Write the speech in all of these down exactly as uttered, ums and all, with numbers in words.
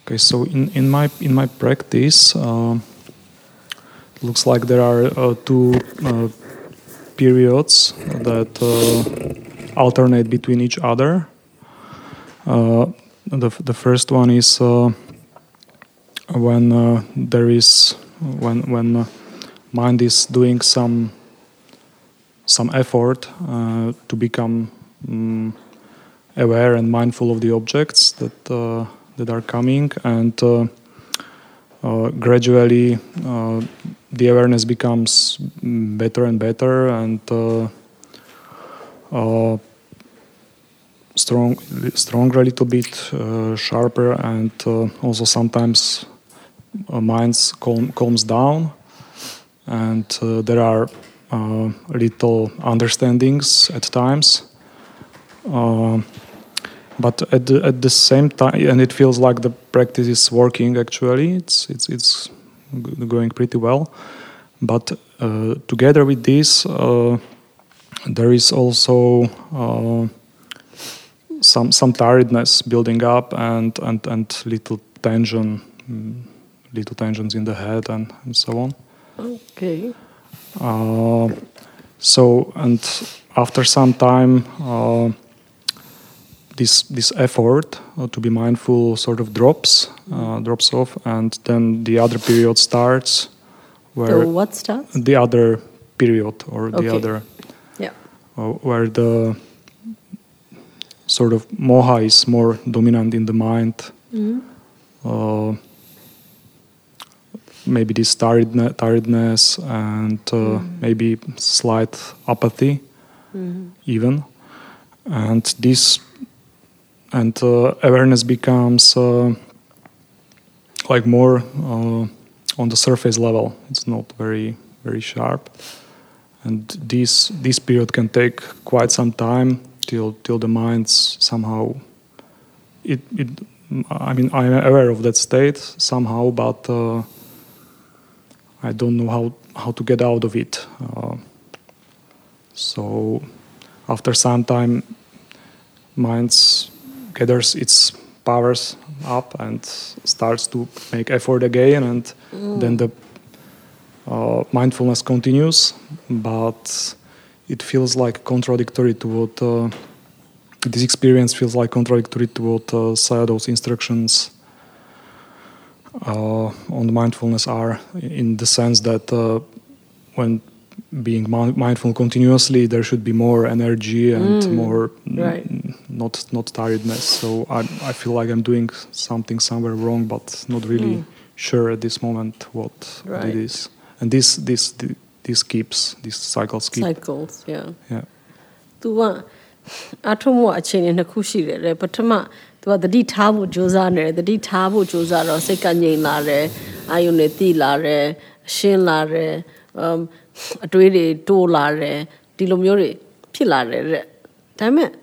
Okay, so in, in my in my practice, uh, it looks like there are uh, two uh, periods that uh, alternate between each other. Uh, the the first one is uh, when uh, there is when when uh, mind is doing some some effort uh, to become um, aware and mindful of the objects that uh, that are coming, and uh, uh, gradually uh, the awareness becomes better and better, and uh, uh, strong, stronger a little bit, uh, sharper, and uh, also sometimes uh, minds calm, calms down, and uh, there are uh, little understandings at times. Uh, but at the, at the same time, and it feels like the practice is working. Actually, it's it's it's going pretty well. But uh, together with this, uh, there is also uh, some some tiredness building up, and and and little tension, little tensions in the head, and, and so on. Okay. Uh, so and after some time. Uh, This, this effort uh, to be mindful sort of drops, uh, drops off, and then the other period starts. Where the what starts? The other period, or the okay. other, yeah, uh, where the sort of moha is more dominant in the mind. Mm-hmm. Uh, maybe this tiredness, tiredness and uh, mm-hmm. maybe slight apathy, mm-hmm. even, and this. And uh, awareness becomes uh, like more uh, on the surface level. It's not very, very sharp. And this this period can take quite some time till till the mind's somehow. It it. I mean, I'm aware of that state somehow, but uh, I don't know how how to get out of it. Uh, so after some time, mind's gathers its powers up and starts to make effort again, and mm. then the uh, mindfulness continues, but it feels like contradictory to what uh, this experience feels like contradictory to what uh, Sayadaw's instructions uh, on the mindfulness are, in the sense that uh, when being mindful continuously, there should be more energy and mm, more right. n- not not tiredness. So I I feel like I'm doing something somewhere wrong, but not really mm. sure at this moment what, right. what it is. And this this this keeps these cycles keep cycles. Yeah. Yeah. သူကအထုံးမအခြေအနေနှစ်ခုရှိတယ်လေပထမသူကတတိထားဖို့ကြိုးစားနေတယ်တတိထားဖို့ကြိုးစားတော့စိတ်ကငြိမ်လာတယ်အာယုန်နဲ့တိလာတယ်ရှင်းလာတယ်အတွေးတွေတိုးလာတယ်ဒီလိုမျိုးတွေဖြစ်လာတယ်တဲ့ဒါပေမဲ့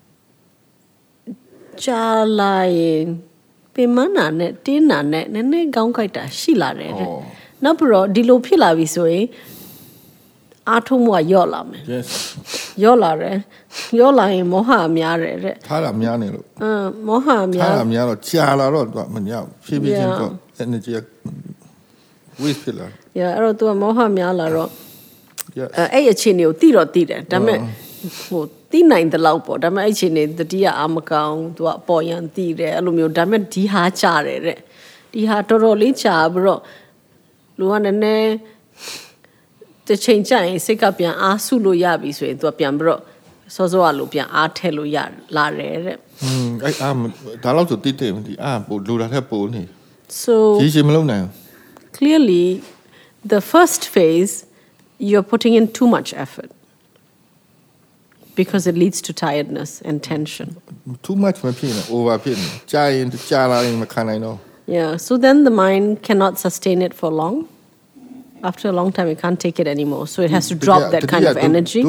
ကြာလာရင်ပင်မနာနဲ့တင်းနာနဲ့နည်းနည်းကောင်းကြိုက်တာရှိလာတယ်တဲ့နောက်ပြီးတော့ဒီလိုဖြစ်လာပြီဆိုရင်အားထုတ်မှုကယော့လာမယ် yes ယော့လာတယ်ယော့လာရင်မောဟများတယ်တဲ့ထားတာများနေလို့အင်းမောဟများထားတာများတော့ကြာလာတော့သူကမညဖြည်းဖြည်းချင်းတော့ energy waste ဖြစ်လာ yeah အဲ့တော့သူကမောဟများလာတော့ yes အဲ့အခြေအနေကိုသိတော့သိတယ်ဒါပေမဲ့ဟိုသိနိုင်တဲ့လောက်ပေါ့ဒါပေမဲ့အဲ့အခြေအနေတတိယအာမကောင်သူကအပေါ်ယံသိတယ်အဲ့လိုမျိုးဒါပေမဲ့ဒီဟာကြာတယ်တဲ့ဒီဟာတော်တော်လေးကြာပြီးတော့လူကနည်းနည်းတစ်ချိန်ကြာရင်စိတ်ကပြန်အားစုလို့ရပြီဆိုရင်သူကပြန်ပြီးတော့စောစောကလိုပြန်အားထည့်လို့ရလာတယ်တဲ့อืมအဲ့အားဒါလောက်ဆိုတိတိမဒီအားပို့လိုတာထက်ပိုနေ so ရည်ရှိမလုံးနိုင် clearly the first phase you're putting in too much effort because it leads to tiredness and tension too much မဖြစ်နေ over ဖြစ်နေကြာရင်ကြာလာရင်မခံနိုင်တော့ yeah so then the mind cannot sustain it for long after a long time it can't take it anymore so it has to drop that kind of energy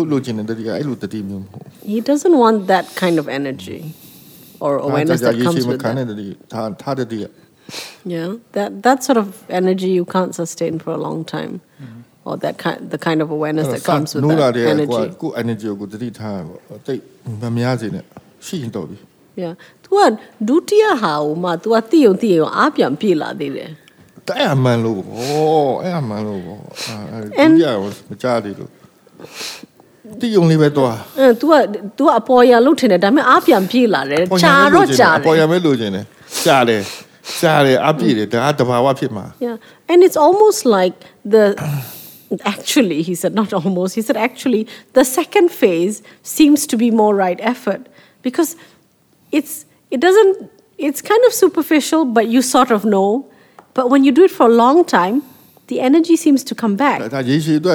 he doesn't want that kind of energy or awareness that comes with that yeah that that sort of energy you can't sustain for a long time mm-hmm. or that kind the kind of awareness that comes with that energy ကို energy ကိုတတိထားပေါ့တိတ်မများစေနဲ့ရှိရင်တော့ပြီ Yeah. Tu a dutiya hao ma tu a tiyo tiyo a pian pi la de de. Ta man lo. Oh, ai man lo. Dutiya was ma de lo. Ti yong li be twa. Eh tu a tu a po ya lu thin de da me a pian pi la de. Cha ro cha de. Po ya me lo chin de. Cha de. Cha de a pi de da tabawa phit ma. Yeah. And it's almost like the actually, he said, not almost, he said, actually, the second phase seems to be more right effort because it's, it doesn't, it's kind of superficial, but you sort of know. But when you do it for a long time, the energy seems to come back. And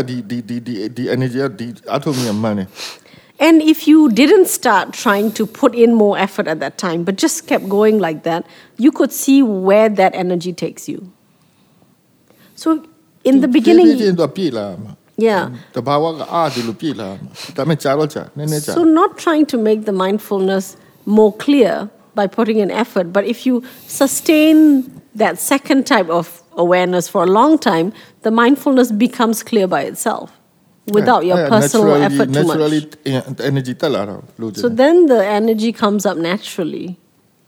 if you didn't start trying to put in more effort at that time, but just kept going like that, you could see where that energy takes you. So, in the beginning, yeah. So not trying to make the mindfulness more clear by putting in effort, but if you sustain that second type of awareness for a long time, the mindfulness becomes clear by itself without your yeah, personal effort too much. Energy so then the energy comes up naturally.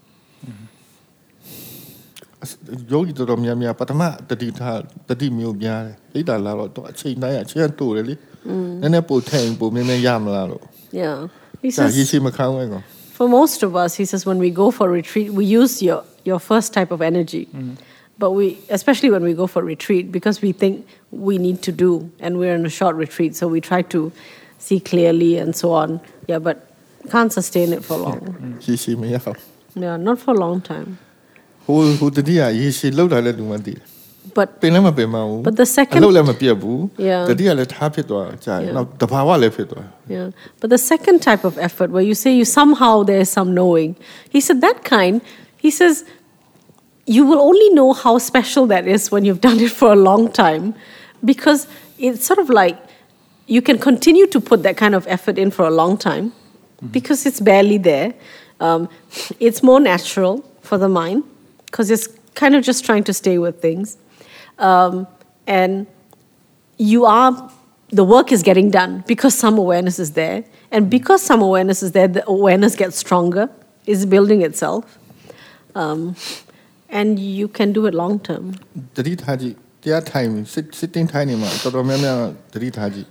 Yogi တော်တော်များများပထမတတိထားတတိမျိုးများတယ်ဣဒ္ဓလာတော့အချိန်တိုင်းအချိန်တူတယ်လေနည်းနည်းပို့ထိုင်ပို့မြင်းမြင်းရမလားလို့ Yeah he says for most of us he says when we go for retreat we use your your first type of energy mm. but we especially when we go for retreat because we think we need to do and we're in a short retreat so we try to see clearly and so on yeah but can't sustain it for long mm. yeah not for a long time Who who did he? He she loved her little one. But but the second yeah the dear let happy to now the power left it. Yeah. But the second type of effort where you say you somehow there's some knowing. He said that kind, he says you will only know how special that is when you've done it for a long time. Because it's sort of like you can continue to put that kind of effort in for a long time mm-hmm. because it's barely there. Um, it's more natural for the mind. Because it's kind of just trying to stay with things. Um, and you are, the work is getting done because some awareness is there. And because some awareness is there, the awareness gets stronger, is building itself. Um, and you can do it long term. There time, sitting tiny man, Three Taji.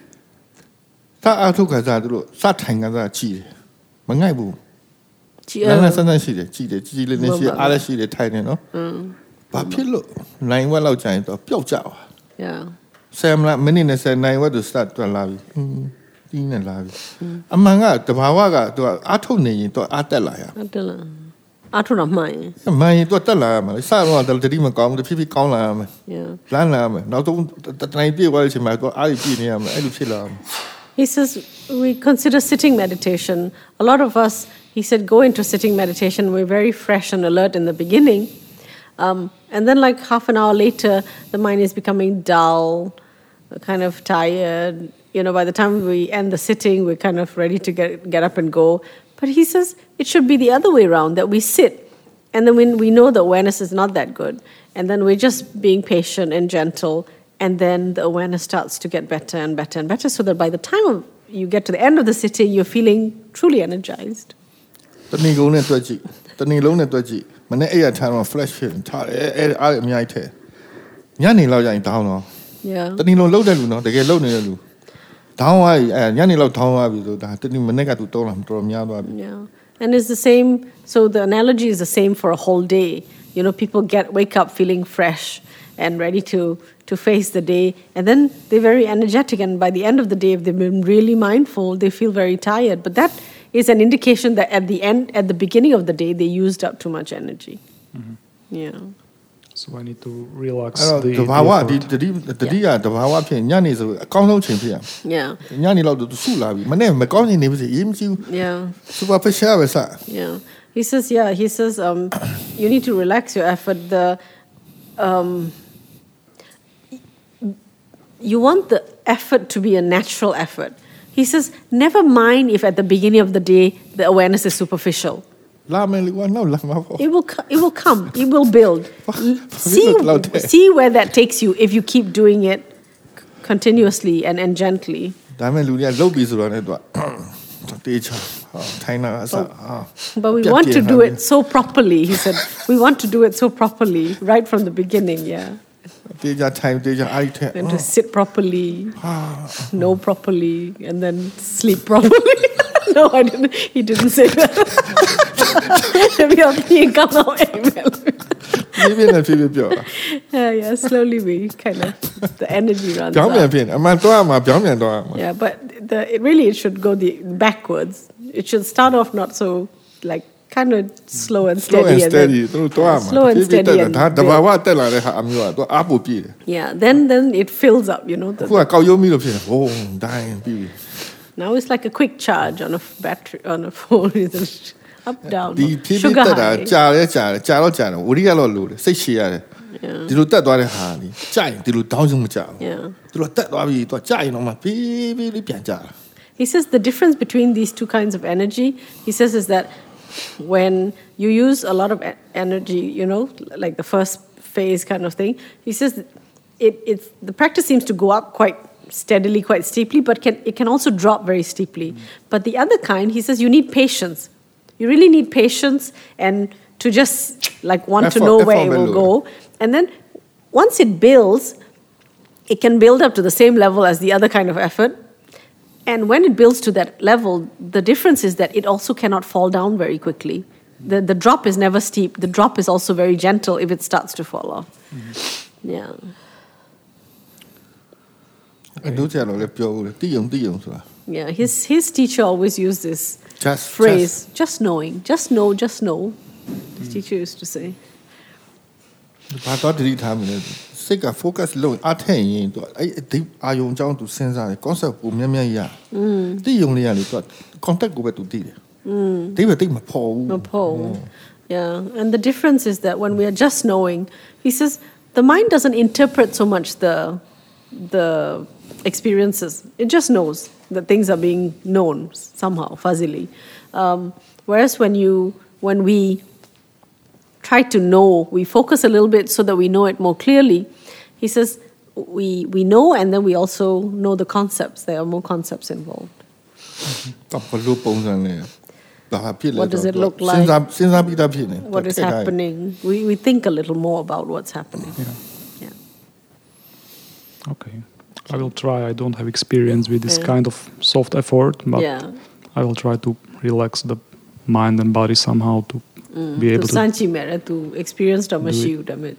Ta Atuka Zadro, Satanga Chi, Mangaibu. Nana sana shi de chi de chi le ne shi a le shi de thai ne no ba phit lo nine watt လောက်ကြာရင်တော့ပျောက်ကြပါ Yeah 10 minute 20 nine watt to start တွက်လာပြီတီးနေလာပြီအမှန်ကတဘာဝကသူကအားထုတ်နေရင်တော့အားတက်လာရအားတက်လာအားထုတ်တော့မှန်ရင်မှန်ရင်တော့တက်လာရမှာစတော့တတိမကောင်းဘူးဖြည်းဖြည်းကောင်းလာရမယ် Yeah လမ်းလာရမယ်နောက်ဆုံးတတိုင်းပြည့်သွားတဲ့အချိန်မှာတော့အားကြီးပြည့်နေရမယ်အဲ့လိုဖြစ်လာမယ် He says we consider sitting meditation a lot of us He said, go into sitting meditation. We're very fresh and alert in the beginning. Um, and then like half an hour later, the mind is becoming dull, kind of tired. You know, by the time we end the sitting, we're kind of ready to get, get up and go. But he says it should be the other way around, that we sit. And then when we know the awareness is not that good, and then we're just being patient and gentle, and then the awareness starts to get better and better and better, so that by the time you get to the end of the sitting, you're feeling truly energized. တနည်းလုံးနဲ့တွက်ကြည့်တနည်းလုံးနဲ့တွက်ကြည့်မနေ့အဲ့ရထားတော့ flash ဖြစ်ထားတယ်အဲ့အားအများကြီးထဲညနေလောက်ကျရင်တောင်းတော့ Yeah တနည်းလုံးလုံးတဲ့လူနော်တကယ်လုံးနေတဲ့လူတောင်းသွားပြီအဲ့ညနေလောက်တောင်းသွားပြီဆိုတာတနည်းမနေ့ကသူတောင်းလာတော်တော်များသွားပြီ Yeah and it's the same so the analogy is the same for a whole day you know people get wake up feeling fresh and ready to to face the day and then they're very energetic and by the end of the day if they've been really mindful they feel very tired but that is an indication that at the end, at the beginning of the day, they used up too much energy. Mm-hmm. Yeah. So I need to relax the the the power, the the the the the power ဖြစ်ညနေဆိုအကောင်းဆုံးချိန်ဖြစ်ရ Yeah. ညနေလောက်တော့စုလာပြီမနေ့မကောင်းနေနေပြီအေးမကြည့်ဘူး Yeah. superficial ပဲစ Yeah. He says yeah, he says um you need to relax your effort the um you want the effort to be a natural effort. He says, never mind if at the beginning of the day the awareness is superficial. It will, it will come. It will build. see, see where that takes you if you keep doing it continuously and, and gently. but we want to do it so properly. He said, we want to do it so properly right from the beginning. Yeah. And to sit properly, know properly, and then sleep properly. No, I didn't. He didn't say that. Yeah, yeah. Slowly we kind of the energy runs out. Yeah, but the it really it should go the backwards. It should start off not so like kind of slow and steady. Slow and steady. And then, slow and steady. And yeah, then then it fills up. You know. The, now it's like a quick charge on a battery on a phone. Up down. Sugar high. Yeah. He says the difference between these two kinds of energy, he says, is that when you use a lot of energy, you know, like the first phase kind of thing, he says it it's the practice seems to go up quite steadily, quite steeply, but can it can also drop very steeply. Mm. But the other kind, he says, you need patience. You really need patience and to just like want effort, to know where it will go. And then once it builds, it can build up to the same level as the other kind of effort. And when it builds to that level, the difference is that it also cannot fall down very quickly. The the drop is never steep. The drop is also very gentle if it starts to fall off. Mm-hmm. Yeah. Okay. Yeah, his his teacher always used this just, phrase, just. just knowing, just know, just know. His teacher used to say. Focus low, attain deep are you down to sense a concept of Mamia. The only contact over to deal. They will take my pole. Yeah, and the difference is that when we are just knowing, he says the mind doesn't interpret so much the the experiences. It just knows that things are being known somehow, fuzzily. Um, whereas when you when we try to know, we focus a little bit so that we know it more clearly. He says we we know and then we also know the concepts. There are more concepts involved. What does it look like? What is happening? We we think a little more about what's happening. Yeah. Yeah. Okay. I will try. I don't have experience with this yeah. kind of soft effort, but yeah. I will try to relax the mind and body somehow to mm. be able to, to, to experience the machine.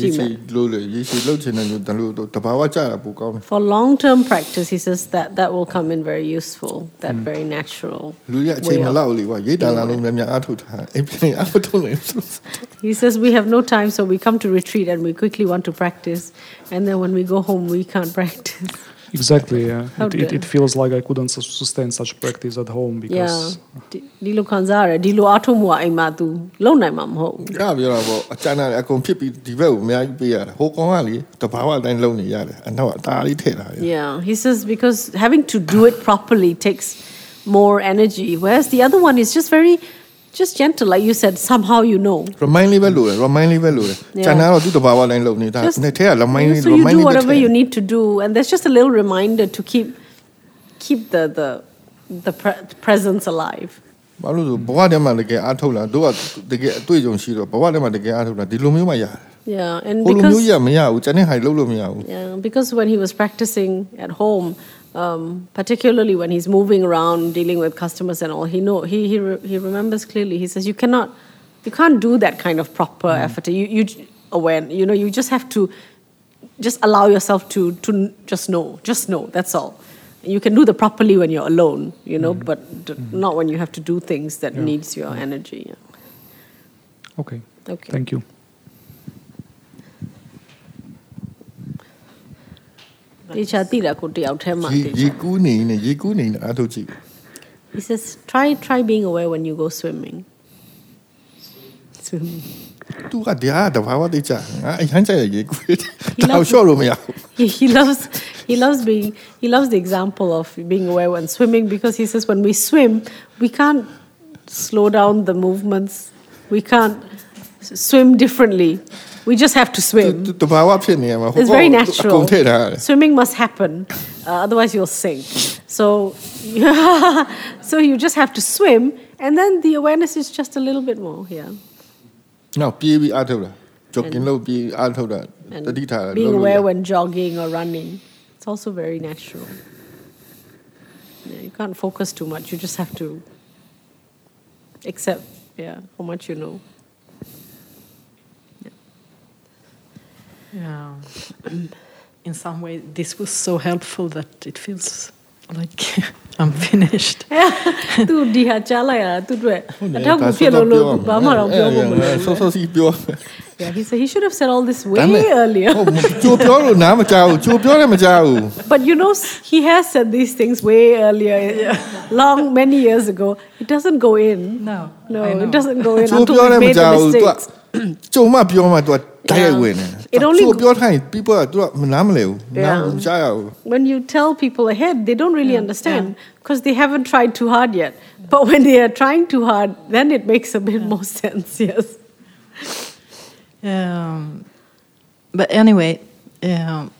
For long-term practice, he says that that will come in very useful, that mm. very natural way of, he says we have no time, so we come to retreat and we quickly want to practice, and then when we go home, we can't practice. Exactly, yeah. It, it, it feels like I couldn't sustain such practice at home because... Yeah. Dilo kanzare, dilo ato mo ay matu, lo nai mam ho. Yeah, you know, achana akong pipi divel me ay biya. Ho kong ali, tapawa dan lo ni yare. Ano tali tela. Yeah, he says because having to do it properly takes more energy, whereas the other one is just very... Just gentle, like you said, somehow you know. Remind me remind me yeah. Just, so you do whatever you need to do, and there's just a little reminder to keep keep the the the pre- presence alive. Yeah, and because yeah, because when he was practicing at home. Um, particularly when he's moving around, dealing with customers and all, he know he he re, he remembers clearly. He says you cannot, you can't do that kind of proper mm. effort. You you aware, you know, you just have to just allow yourself to to just know, just know. That's all. You can do the properly when you're alone, you know, mm. but d- mm. not when you have to do things that yeah. needs your mm. energy. Yeah. Okay. Okay. Thank you. He says, try try being aware when you go swimming. Swimming. he, loves, he, he loves he loves being he loves the example of being aware when swimming because he says when we swim we can't slow down the movements, we can't swim differently. We just have to swim. It's very natural. Swimming must happen, uh, otherwise you'll sink. So, so you just have to swim, and then the awareness is just a little bit more here. No, being aware when jogging or running, it's also very natural. Yeah, you can't focus too much. You just have to accept, yeah, how much you know. Yeah. In some way, this was so helpful that it feels like I'm finished. Yeah, he said he should have said all this way earlier. But you know, he has said these things way earlier, long, many years ago. It doesn't go in. No, no, it doesn't go in until we made the mistakes. Yeah. It only people yeah. When you tell people ahead, they don't really yeah. understand because yeah. they haven't tried too hard yet. But when they are trying too hard, then it makes a bit yeah. more sense. Yes. Um, but anyway, um,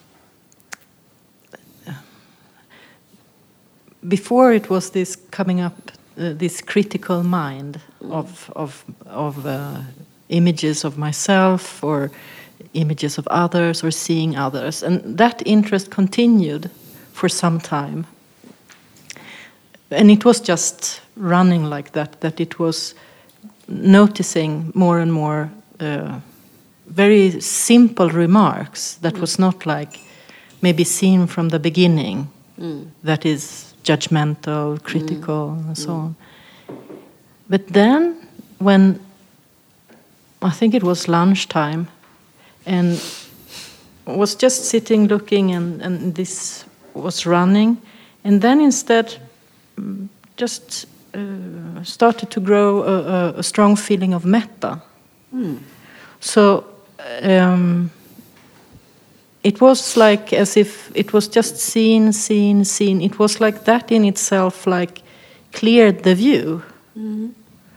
before it was this coming up, uh, this critical mind of of of. Uh, images of myself or images of others or seeing others. And that interest continued for some time. And it was just running like that, that it was noticing more and more uh, very simple remarks that mm. was not like maybe seen from the beginning, mm. that is judgmental, critical, mm. and so mm. on. But then when I think it was lunchtime, and I was just sitting looking, and, and this was running, and then instead just uh, started to grow a, a, a strong feeling of metta. Mm. So um, it was like as if it was just seen, seen, seen. It was like that in itself, like cleared the view. Mm.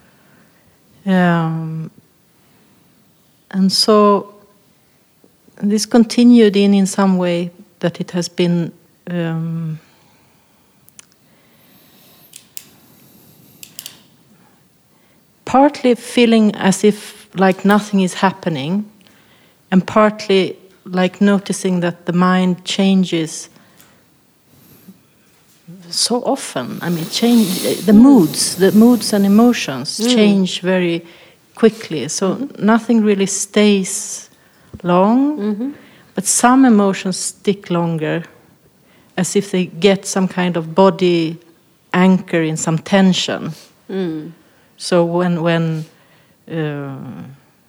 Um, And so this continued in in some way that it has been um, partly feeling as if like nothing is happening, and partly like noticing that the mind changes so often. I mean, change the moods, the moods and emotions mm. change very quickly, so mm-hmm. nothing really stays long, mm-hmm. but some emotions stick longer, as if they get some kind of body anchor in some tension. Mm. So when when uh,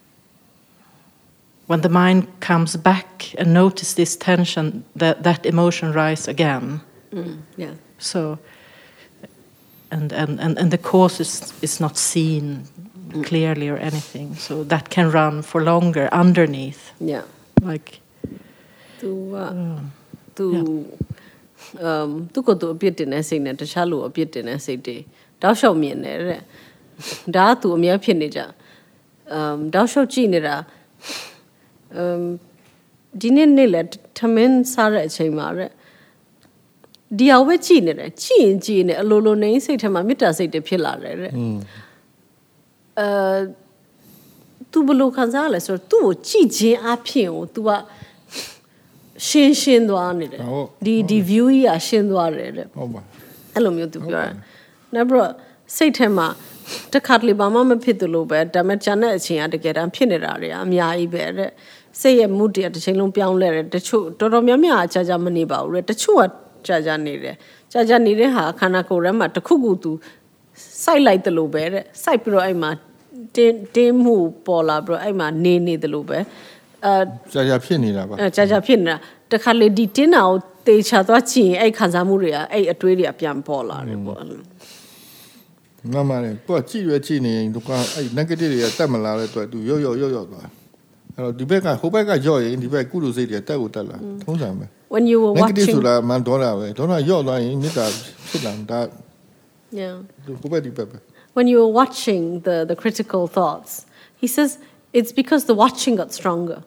when the mind comes back and notices this tension, that that emotion rise again. Mm. Yeah. So and and and, and the cause is is not seen clearly or anything, so that can run for longer underneath. Yeah, like tu tu um tu ko tu အပြစ်တင်တဲ့စိတ်နဲ့တခြားလူအပြစ်တင်တဲ့စိတ်တွေတောက်လျှောက်မြင်တယ်တဲ့ဒါကသူအများဖြစ်နေကြ um တောက်လျှောက်ကြည့်နေတာ um ဒီနေ့နေ့လဲထမင်းစားတဲ့အချိန်မှာတဲ့ဒီအောင်ပဲကြည့်နေတယ်ကြည့်ရင်ကြည့်နေအလိုလိုနေစိတ်ထဲမှာမေတ္တာစိတ်တွေဖြစ်လာတယ်တဲ့ Uh, tu bulu kanzale so tu chi jin a phyin o tu a shin shin twa ne de di di view yi a shin twa de deဟုတ်ပါအဲ့လိုမျိုးသူပြောတာနောက်ပြီးတော့စိတ်ထဲမှာတစ်ခါတလေဘာမှမဖြစ်သလိုပဲဒါပေမဲ့ဂျန်တဲ့အချိန်ကတကယ်တမ်းဖြစ်နေတာတွေအများကြီးပဲတဲ့စိတ်ရဲ့ mood တွေတစ်ချိန်လုံးပြောင်းလဲတယ်တချို့တော်တော်များများကြာကြာမနေပါဘူးတဲ့တချို့ကကြာကြာနေတယ်ကြာကြာနေတဲ့ဟာခန္ဓာကိုယ်ထဲမှာတစ်ခုခုသူစိုက်လိုက်တယ်လို့ပဲတဲ့စိုက်ပြီးတော့အဲ့မှာတင်းတင်းမှုပေါ်လာပြီးတော့အဲ့မှာနေနေတယ်လို့ပဲအဲကြာကြာဖြစ်နေတာပါအဲကြာကြာဖြစ်နေတာတခါလေဒီတင်းတာကိုတေချာသွားကြည့်ရင်အဲ့ခံစားမှုတွေကအဲ့အတွေးတွေကပြန်ပေါ်လာတယ်ပေါ့မှန်ပါတယ်ကိုကကြည့်ရကြည့်နေရင်သူကအဲ့ negative တွေကတက်မလာတဲ့အတွက်သူရော့ရော့ရော့ရော့သွားအဲ့တော့ဒီဘက်ကဟိုဘက်ကရော့ရင်ဒီဘက်ကုလိုစိတ်တွေတက်ကိုတက်လာထုံးစံပဲ when you were watching negative ဆိုတာမှန်တော့တာပဲတော့ရော့သွားရင်မေတ္တာဖြစ်လာတာ yeah ဟိုဘက်ဒီဘက်ပဲ when you were watching the the critical thoughts he says it's because the watching got stronger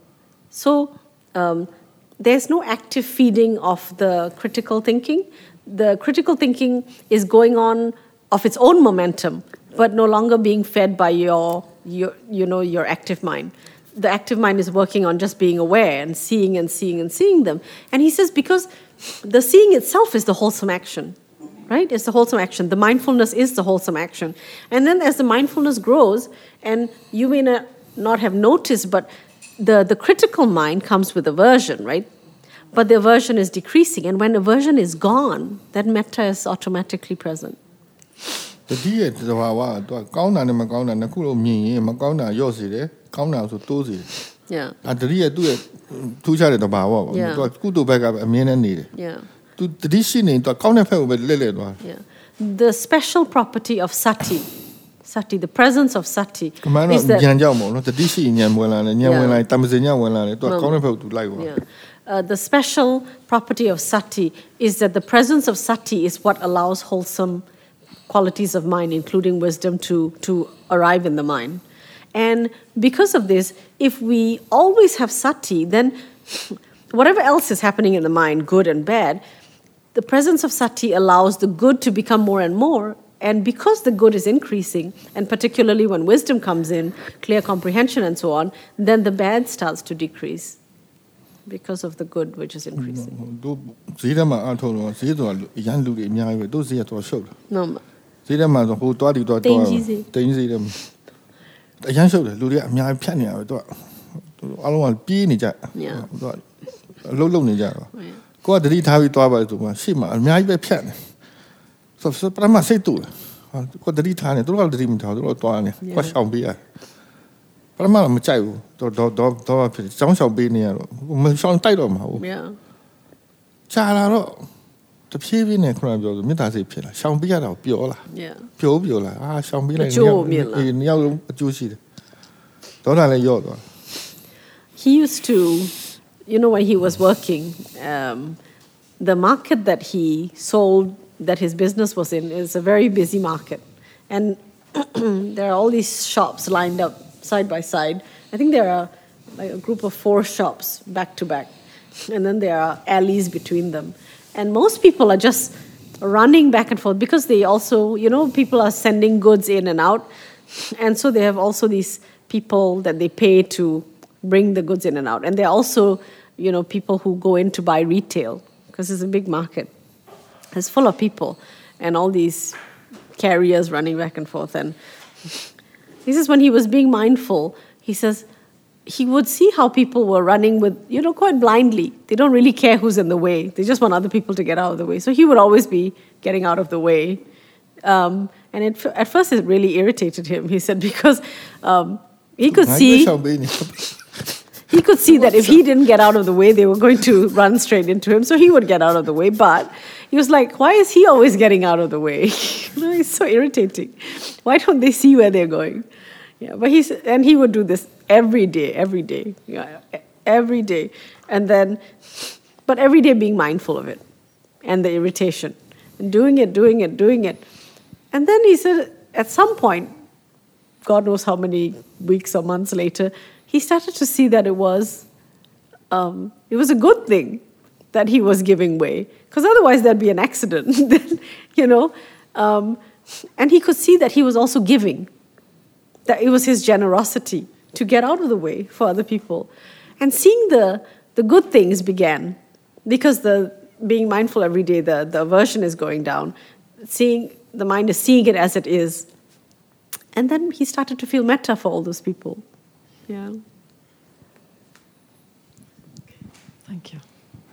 So um, there's no active feeding of the critical thinking. The critical thinking is going on of its own momentum, but no longer being fed by your, your, you know, your active mind. The active mind is working on just being aware and seeing and seeing and seeing them. And he says because the seeing itself is the wholesome action, right? It's the wholesome action. The mindfulness is the wholesome action. And then as the mindfulness grows, and you may not, not have noticed, but the, the critical mind comes with aversion, right? But the aversion is decreasing. And when aversion is gone, then metta is automatically present. The Yeah. Yeah. Yeah. The special property of sati, sati, the presence of sati, is that, yeah. Uh, the special property of sati is that the presence of sati is what allows wholesome qualities of mind, including wisdom, to, to arrive in the mind. And because of this, if we always have sati, then whatever else is happening in the mind, good and bad, the presence of sati allows the good to become more and more. And because the good is increasing, and particularly when wisdom comes in, clear comprehension and so on, then the bad starts to decrease because of the good which is increasing. No. Yeah. Go to the Tavi Toba to Shima, and I be pen. So, but I must say to what the Ritana, do all the dream to what shall be. But I'm not a child, dog, some shall be near, Sean Tidom. Yeah. Chara, the P V neck, Mitasi Pilla, shall be out of Piola. Yeah. Pio Biola, I shall be like in yellow juicy. Don't I let you? He used to. You know, when he was working, um, the market that he sold, that his business was in, is a very busy market. And there are all these shops lined up side by side. I think there are like a group of four shops back to back. And then there are alleys between them. And most people are just running back and forth because they also, you know, people are sending goods in and out. And so they have also these people that they pay to bring the goods in and out. And they're also, you know, people who go in to buy retail, because it's a big market. It's full of people and all these carriers running back and forth. And he says when he was being mindful, he says he would see how people were running with, you know, quite blindly. They don't really care who's in the way. They just want other people to get out of the way. So he would always be getting out of the way. Um, and it, at first it really irritated him. He said because um, he could see... He could see that if he didn't get out of the way, they were going to run straight into him. So he would get out of the way. But he was like, why is he always getting out of the way? You know, it's so irritating. Why don't they see where they're going? Yeah, but he's, and he would do this every day, every day. Yeah, every day. And then, but every day being mindful of it and the irritation. And doing it, doing it, doing it. And then he said, at some point, God knows how many weeks or months later, he started to see that it was, um, it was a good thing that he was giving way, because otherwise there'd be an accident, you know. Um, and he could see that he was also giving, that it was his generosity to get out of the way for other people. And seeing the, the good things began, because the being mindful every day, the, the aversion is going down, seeing the mind is seeing it as it is. And then he started to feel metta for all those people. Yeah. Thank you.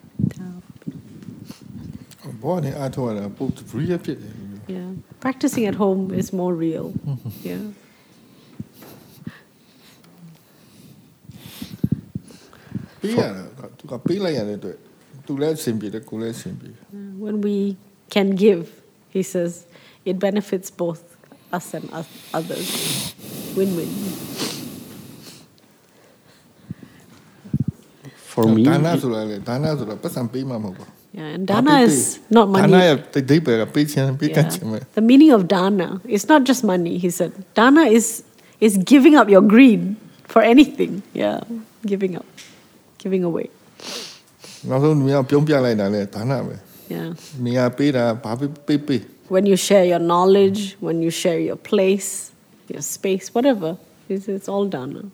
Yeah. Practicing at home is more real. Yeah. When we can give, he says, it benefits both us and us, others. Win-win. For me, yeah, and dana is not money. Yeah. The meaning of dana is not just money, he said. Dana is is giving up your greed for anything. Yeah, giving up. giving away. Yeah. When you share your knowledge, when you share your place, your space, whatever, it's, it's all done.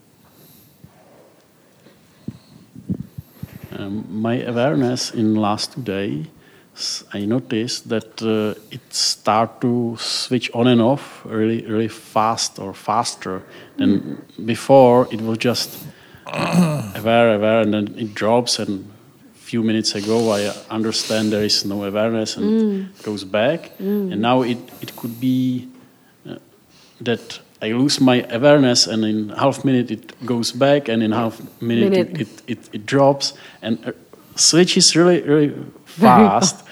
Um, my awareness in last two days, I noticed that uh, it start to switch on and off really, really fast or faster than mm. before. It was just aware, aware, and then it drops. And a few minutes ago, I understand there is no awareness and mm. it goes back. Mm. And now it, it could be uh, that I lose my awareness, and in half minute it goes back, and in half minute, minute. It, it, it, it drops, and uh, switch is really, really fast.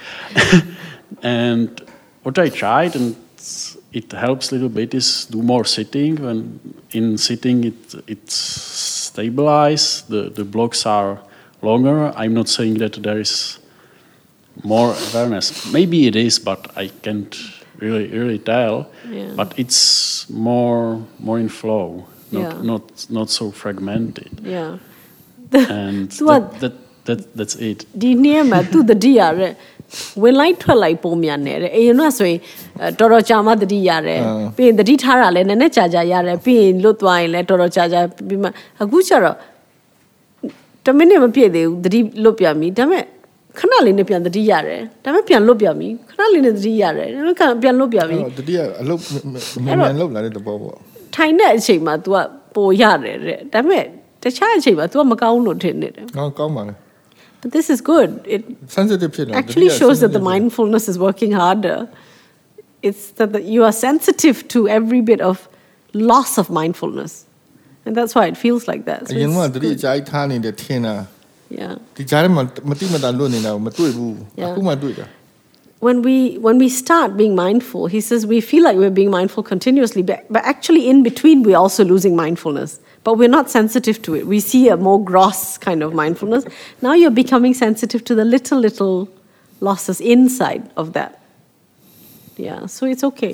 And what I tried, and it helps a little bit, is do more sitting. When in sitting, it it stabilizes. The the blocks are longer. I'm not saying that there is more awareness. Maybe it is, but I can't really really tell. Yeah. But it's more more in flow, not yeah. not not so fragmented. Yeah. And that, that that that's it. Di near ma tu the dia when light to like po mya ne re you know so toro cha ma tati ya re pi tati tha ra le nene cha cha ya re pi lut twa yin le toro cha cha pi ma aku cha ro one minute ma piet de tati lut pya mi da me khana le ne pyan tati ya re da me pyan lut pya mi khana le ne tati ya re da me pyan lut pya mi tati ya a lut myan lut la de tabo po ထိုင်တဲ့အချိန်မှာ तू ကပိုရတယ်တဲ့ဒါပေမဲ့တခြားအချိန်မှာ तू ကမကောင်းလို့ထင်နေတယ်ဟောကောင်းပါလေ But this is good. It sensitive actually shows that the mindfulness is working harder. It's that the, you are sensitive to every bit of loss of mindfulness. And that's why it feels like that. So you know, the jai thani de thena. Yeah. The jai ma mati ma da lo ni na ma tui bu. Aku ma tui da. When we when we start being mindful, he says we feel like we're being mindful continuously, but, but actually in between we're also losing mindfulness. But we're not sensitive to it. We see a more gross kind of mindfulness. Now you're becoming sensitive to the little, little losses inside of that. Yeah, so it's okay.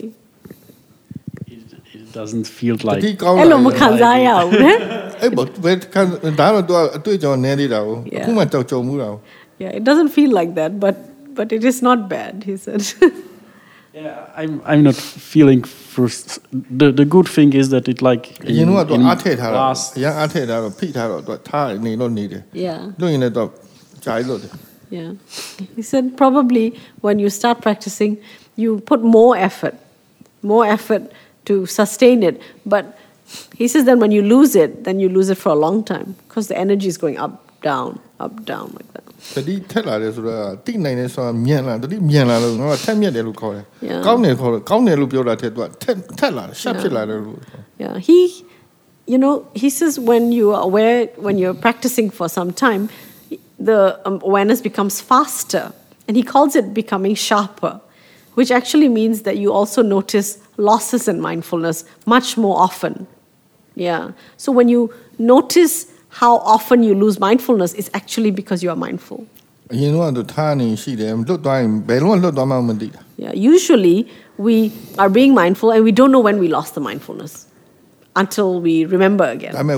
It, it doesn't feel like... Hello, Mukanzaya. Yeah, it doesn't feel like that, but but it is not bad, he said. Yeah, I'm I'm not feeling first. The the good thing is that it like in, you know what in last yeah I take that pit that to tha ni lo ni de yeah lo yin to jai lo de yeah he said probably when you start practicing you put more effort more effort to sustain it, but he says that when you lose it then you lose it for a long time because the energy is going up down up down like that. တတိထက်လာတယ်ဆိုတော့တိနိုင်တယ်ဆိုတာမြန်လာတတိမြန်လာလို့ငါကထက်မြက်တယ်လို့ခေါ်တယ်ကောင်းတယ်ခေါ်တယ်ကောင်းတယ်လို့ပြောတာထက်သူကထက်ထက်လာတယ်ရှက်ဖြစ်လာတယ်လို့ Yeah, he you know he says when you are aware when you're practicing for some time the um, awareness becomes faster, and he calls it becoming sharper, which actually means that you also notice losses in mindfulness much more often. Yeah, so when you notice how often you lose mindfulness is actually because you are mindful. Yeah, usually we are being mindful and we don't know when we lost the mindfulness until we remember again. Yeah.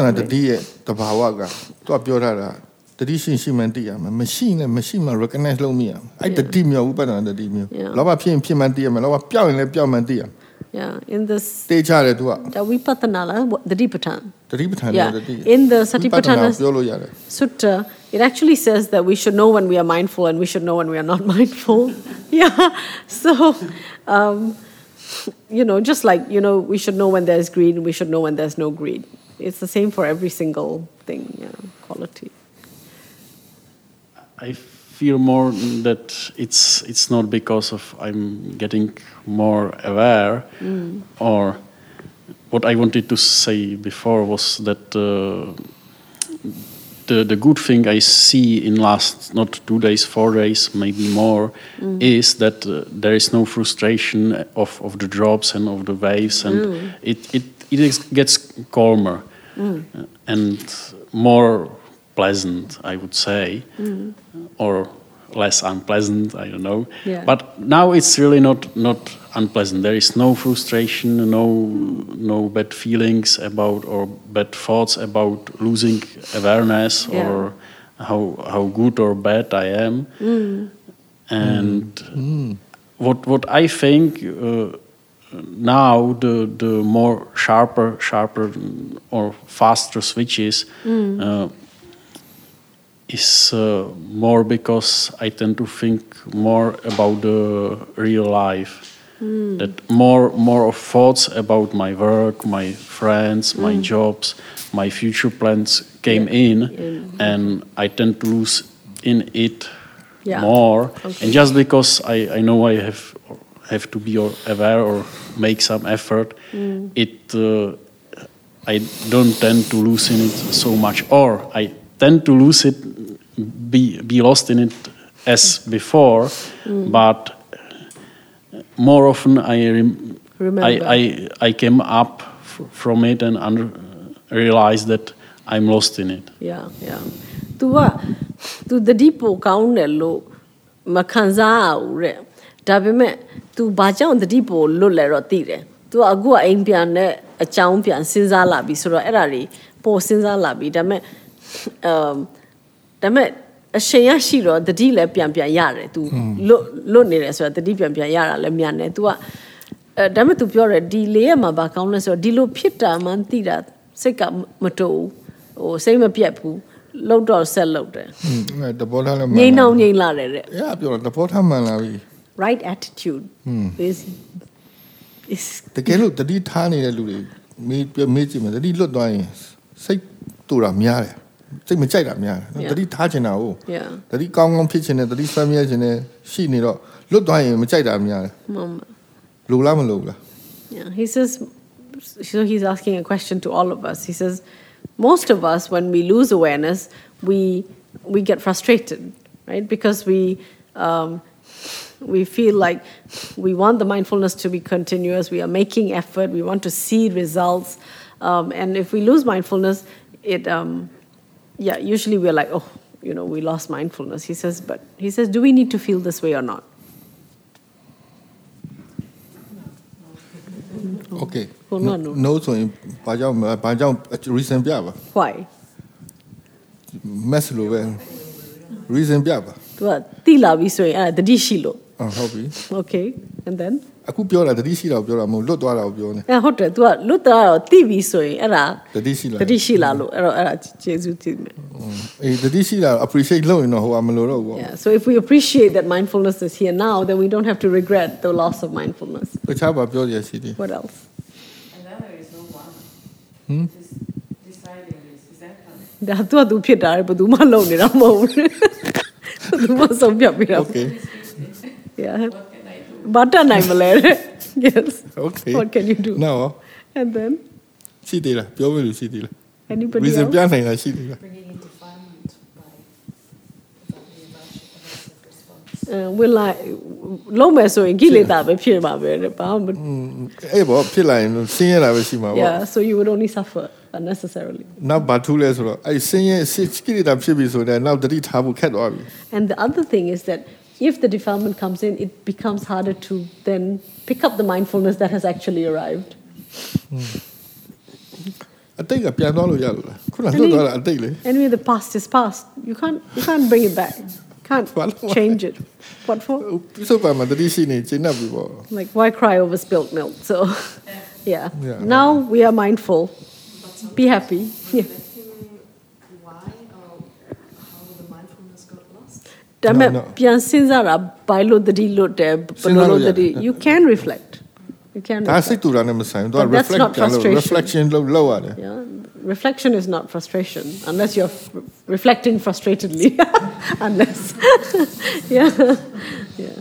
Yeah, in this the Vipatana, the Dipatan. Yeah, in the Satipatthana Sutta, it actually says that we should know when we are mindful and we should know when we are not mindful. Yeah, so um, you know, just like you know, we should know when there's greed, and we should know when there's no greed. It's the same for every single thing, yeah, quality. I feel more that it's it's not because of I'm getting more aware, mm. or what I wanted to say before was that uh, the the good thing I see in last not two days, four days, maybe more, mm. is that uh, there is no frustration of, of the drops and of the waves, and mm. it it it is, gets calmer mm. and more pleasant, I would say, mm. or less unpleasant, I don't know. Yeah. But now it's really not not unpleasant. There is no frustration, no no bad feelings about or bad thoughts about losing awareness, yeah. or how how good or bad I am, mm. and mm. what what I think uh, now the the more sharper sharper or faster switches mm. uh, is uh, more because I tend to think more about the real life. Mm. That more more of thoughts about my work, my friends, mm. my jobs, my future plans came yeah. in, yeah. and I tend to lose in it yeah. more. Okay. And just because I, I know I have have to be aware or make some effort, mm. it uh, I don't tend to lose in it so much, or I tend to lose it, be be lost in it as before, mm. but more often I rem- I, I I came up f- from it and under, realized that I'm lost in it. Yeah, yeah. Tu wa tu the deepo kaun ne lo makhansa u re. Da pe me tu ba chaung the deepo lut le ro ti de. Tu aku a aim pyan ne a chaung pyan sinsa la bi so ro era ri po sinsa la bi da me um da me a shin ya shi ro the di le pyan pyan yare tu lut lut ne le so the di pyan pyan yara le myan ne tu wa da me tu pyo re di le ya ma ba kaun le so di lo phit ta man ti da စိတ်ကမတူဟိုစိတ်မပြတ်ဘူးလောက်တော့ဆက်လောက်တယ်ဟွန်းတဘောထားလည်းမှန်ငိမ့်အောင်ငိမ့်လာတယ်တဲ့ Yeah ပြောတော့တဘောထားမှန်လာပြီ Right attitude is is တကယ်လို့တတိထားနေတဲ့လူတွေမေးမေးကြည့်မယ်တတိလွတ်သွားရင်စိတ်တူတာများတယ်စိတ်မကြိုက်တာများတယ်တတိထားချင်တာကိုတတိကောင်းကောင်းဖြစ်ချင်တယ်တတိဆွမ်းမြဲချင်တယ်ရှိနေတော့လွတ်သွားရင်မကြိုက်တာများတယ်မှန်ပါလူလားမလူလား Yeah he says So he's asking a question to all of us. He says, most of us, when we lose awareness, we we get frustrated, right? Because we um, we feel like we want the mindfulness to be continuous. We are making effort. We want to see results. Um, and if we lose mindfulness, it um, yeah, usually we're like, oh, you know, we lost mindfulness. He says, but he says, do we need to feel this way or not? Okay. No, no. No, so in Bajau, Bajau, reason biaba. Why? Meslo, reason biaba. What? Tila vi so ah the dishilo. Ah, hobby. Okay, and then. Aku ပြောတာတတိရှိတာပြောတာမဟုတ်လွတ်သွားတာကိုပြောနေ။အဲဟုတ်တယ် तू ကလွတ်သွားတော့သိပြီဆိုရင်အဲ့ဒါတတိရှိလားတတိရှိလားလို့အဲ့တော့အဲ့ဒါကျေးဇူးတင်တယ်။အေးတတိရှိတာ appreciate လုပ်ရင်တော့ဟိုကမလို့တော့ဘူး။ Yeah, so if we appreciate that mindfulness is here now, then we don't have to regret the loss of mindfulness. တခြားဘာပြောရရှိသေး What else? And then there is no one. Hmm? Deciding this is that kind. ဒါသူကသူဖြစ်တာဘယ်သူမှလုပ်နေတာမဟုတ်ဘူး။ဘယ်သူမှဆုံးဖြတ်ပြီးတာ Okay. Yeah. Butter naimalere. Yes. Okay. What can you do? No. And then? She did it. Anybody else? Reason behind it, she did it. Bringing in defilement by the uh, we're like, long so in Gilita, but fear my very pound. Eh, but feel like seeing I was Yeah, so you would only suffer unnecessarily. Not but two less. I sing it, skillet up shibby so that now the taboo cat. And the other thing is that if the defilement comes in, it becomes harder to then pick up the mindfulness that has actually arrived. I think a piano. Anyway, the past is past. You can't you can't bring it back. Can't change it. What for? Like why cry over spilt milk? So yeah. yeah. Now we are mindful. Be happy. Yeah. No, no. You can reflect. You can reflect. But that's not frustration. Reflection, yeah. Reflection is not frustration unless you're f- reflecting frustratedly. Unless, yeah, yeah.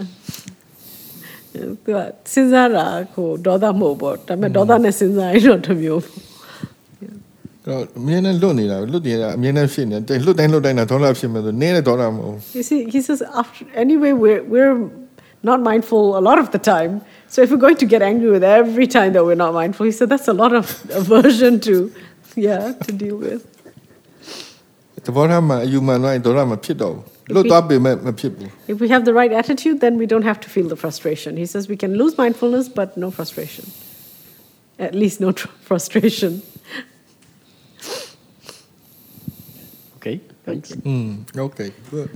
Sinzara ko doda mo bot. Tame doda ne sinzara ino tamyo. You see, he says, after, anyway, we're, we're not mindful a lot of the time. So if we're going to get angry with every time that we're not mindful, he said that's a lot of aversion to, yeah, to deal with. If we, if we have the right attitude, then we don't have to feel the frustration. He says we can lose mindfulness, but no frustration. At least no tr- frustration. Okay. Thanks. Mm, okay, good.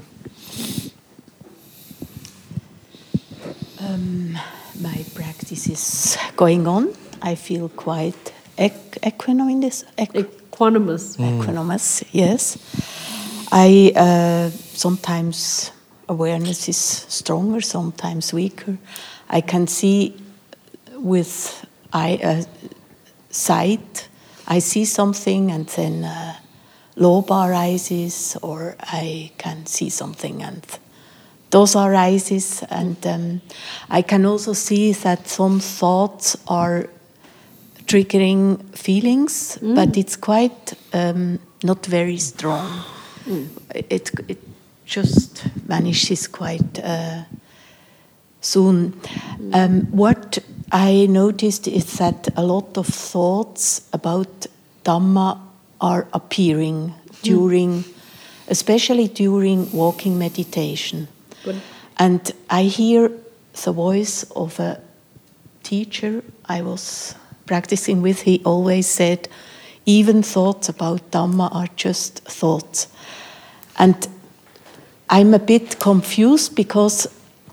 Um, my practice is going on. I feel quite equ- equanimous. Equ- equanimous. Mm. Equanimous, yes. I uh, sometimes awareness is stronger, sometimes weaker. I can see with eye, uh, sight. I see something and then uh, loba arises, or I can see something and dosa arises. And um, I can also see that some thoughts are triggering feelings, mm. but it's quite um, not very strong. Mm. It, it just vanishes quite uh, soon. Mm. Um, what I noticed is that a lot of thoughts about Dhamma are appearing during, mm. especially during walking meditation. Good. And I hear the voice of a teacher I was practicing with. He always said, even thoughts about Dhamma are just thoughts. And I'm a bit confused because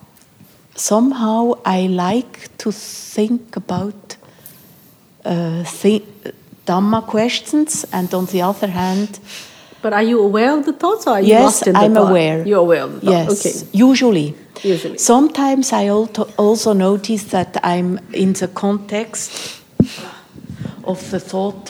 somehow I like to think about uh, th- Dhamma questions, and on the other hand... But are you aware of the thoughts, or are you yes, lost in the I'm thought? aware. You're aware of the thoughts? Yes, okay. usually. Usually. Sometimes I also notice that I'm in the context of the thought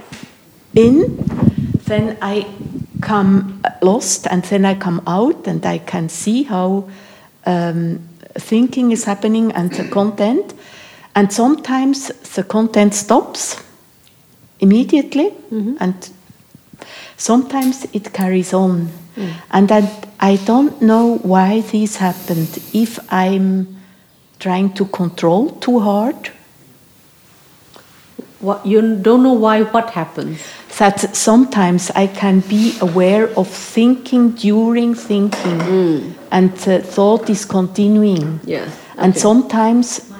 in, then I come lost, and then I come out, and I can see how um, thinking is happening and the content. And sometimes the content stops immediately, mm-hmm. and sometimes it carries on. Mm. And I, I don't know why this happened. If I'm trying to control too hard. What, you don't know why what happens? That sometimes I can be aware of thinking during thinking, mm. and the thought is continuing. Yes. Okay. And sometimes,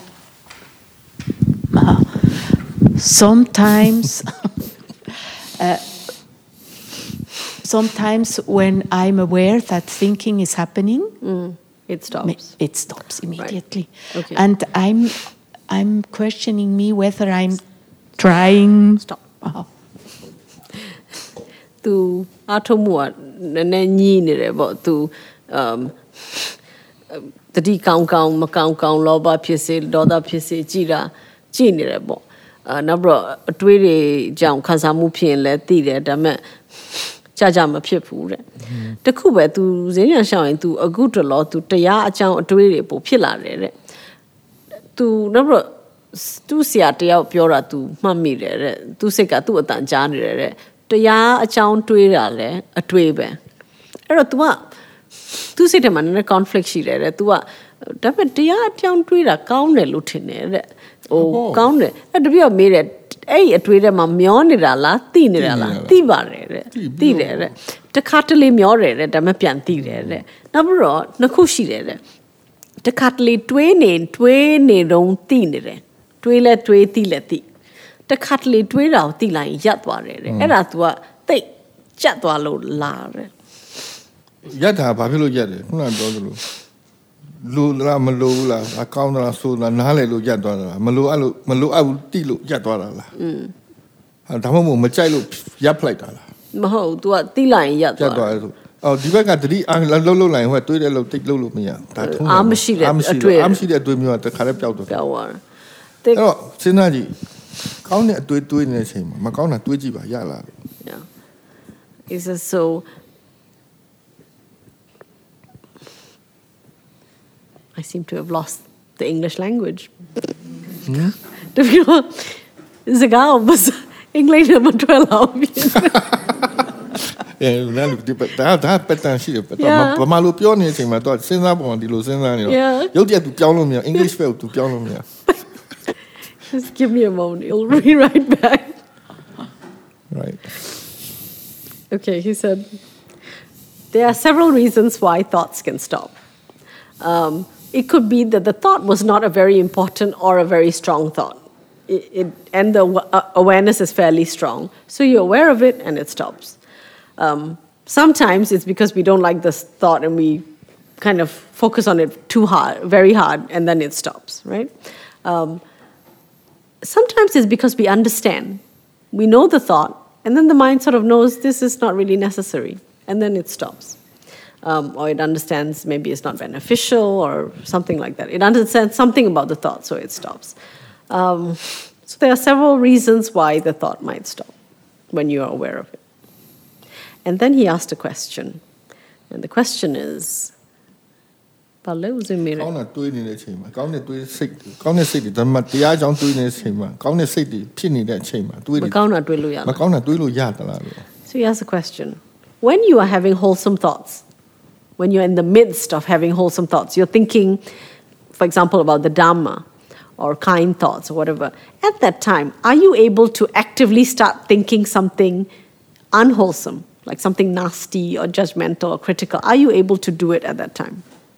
uh, sometimes, uh, sometimes when I'm aware that thinking is happening, mm. it stops. It stops immediately. Right. Okay. And I'm, I'm questioning me whether I'm trying. Stop. Uh-huh. Tu atomua nene ni ni re bo tu um tadi kaung kaung ma kaung kaung loba phit se doda phit se ji ra ji ni re bo na bro atwe de jaung khan sa mu phin le ti de da mat ja ja ma phit phu de takku be tu zin yan shao yin tu agu tlo tu taya a chaung atwe de po phit la de de tu na bro tu sia taya pyo ra tu hmat mi de de tu sit ka tu atan ja ni de deတရားအကြောင်းတွေးတာလဲအတွေးပဲအဲ့တော့ तू က तू စိတ်ထဲမှာနည်းနည်း conflict ရှိတယ်တဲ့ तू ကဒါပေမဲ့တရားအကြောင်းတွေးတာကောင်းတယ်လို့ထင်တယ်တဲ့ဟိုကောင်းတယ်အဲ့တပြည့်မေးတယ်အဲ့ဒီအတွေးထဲမှာမျောနေတာလားသိနေတာလားသိပါတယ်တဲ့သိတယ်တဲ့တခါတလေမျောတယ်တဲ့ဒါပေမဲ့ပြန်သိတယ်တဲ့နောက်ပြီးတော့နှစ်ခုရှိတယ်တဲ့တခါတလေတွေးနေတွေးနေတော့သိနေတယ်တွေးလဲတွေးသိလဲသိတခါတလေတွေးတာကိုသိလိုက်ရင်ရပ်သွားတယ်တဲ့အဲ့ဒါ तू ကတိတ်ကြက်သွားလို့လာတယ်ရပ်တာဘာဖြစ်လို့ရပ်တယ်ခုနပြောသလိုလူလားမလူလားအကောင်းလားဆိုလားနားလေလို့ရပ်သွားတာလားမလူအဲ့လိုမလူအဲ့ဘူးတိလို့ရပ်သွားတာလားอืมဟာဒါမှမဟုတ်မကြိုက်လို့ရပ်ပလိုက်တာလားမဟုတ် तू ကသိလိုက်ရင်ရပ်သွားတယ်အော်ဒီဘက်ကတတိအားလှုပ်လှုပ်လိုက်ဟိုတွေးတယ်လို့တိတ်လှုပ်လို့မရဒါထုံးအားမရှိတဲ့အတွေ့အားမရှိတဲ့အတွေ့မျိုးကတခါလေးပျောက်သွားတယ်ပျောက်သွားတယ်အဲ့တော့စဉ်းစားကြည့်ကောင်းတဲ့အတွေ့တွေးနေတဲ့အချိန်မှာမကောင်းတာတွေးကြည့်ပါရလား Yeah. Is it so I seem to have lost the English language. Hmm? Du vet Zagao was English number twelve. Eh, now look, that that pattern she, but but my lu ပြောနေတဲ့အချိန်မှာတော့စဉ်းစားပုံဒီလိုစဉ်းစားနေတော့ရုပ်တရက်သူပြောင်းလို့မရ English ပဲသူပြောင်းလို့မရ Just give me a moment. You'll be right back. Right. Okay, he said, there are several reasons why thoughts can stop. Um, it could be that the thought was not a very important or a very strong thought. It, it, and the uh, awareness is fairly strong. So you're aware of it and it stops. Um, Sometimes it's because we don't like this thought and we kind of focus on it too hard, very hard, and then it stops, right? Um, sometimes it's because we understand. We know the thought, and then the mind sort of knows this is not really necessary, and then it stops. Um, or it understands maybe it's not beneficial or something like that. It understands something about the thought, so it stops. Um, so there are several reasons why the thought might stop when you are aware of it. And then he asked a question. And the question is, ဘာလဲဦးဇင်းမေးတယ်ကောင်းတာတွေးနေတဲ့အချိန်မှာကောင်းတဲ့တွေးစိတ်ကောင်းတဲ့စိတ်တွေဒါမှတရားကြောင့်တွေးနေတဲ့အချိန်မှာကောင်းတဲ့စိတ်တွေဖြစ်နေတဲ့အချိန်မှာတွေးတယ်မကောင်းတာတွေးလို့ရလားမကောင်းတာတွေးလို့ရသလားလို့ So he asked a question. When you are having wholesome thoughts, when you're in the midst of having wholesome thoughts, you're thinking, for example, about the Dhamma or kind thoughts or whatever, at that time, are you able to actively start thinking something unwholesome, like something nasty or judgmental or critical? Are you able to do it at that time?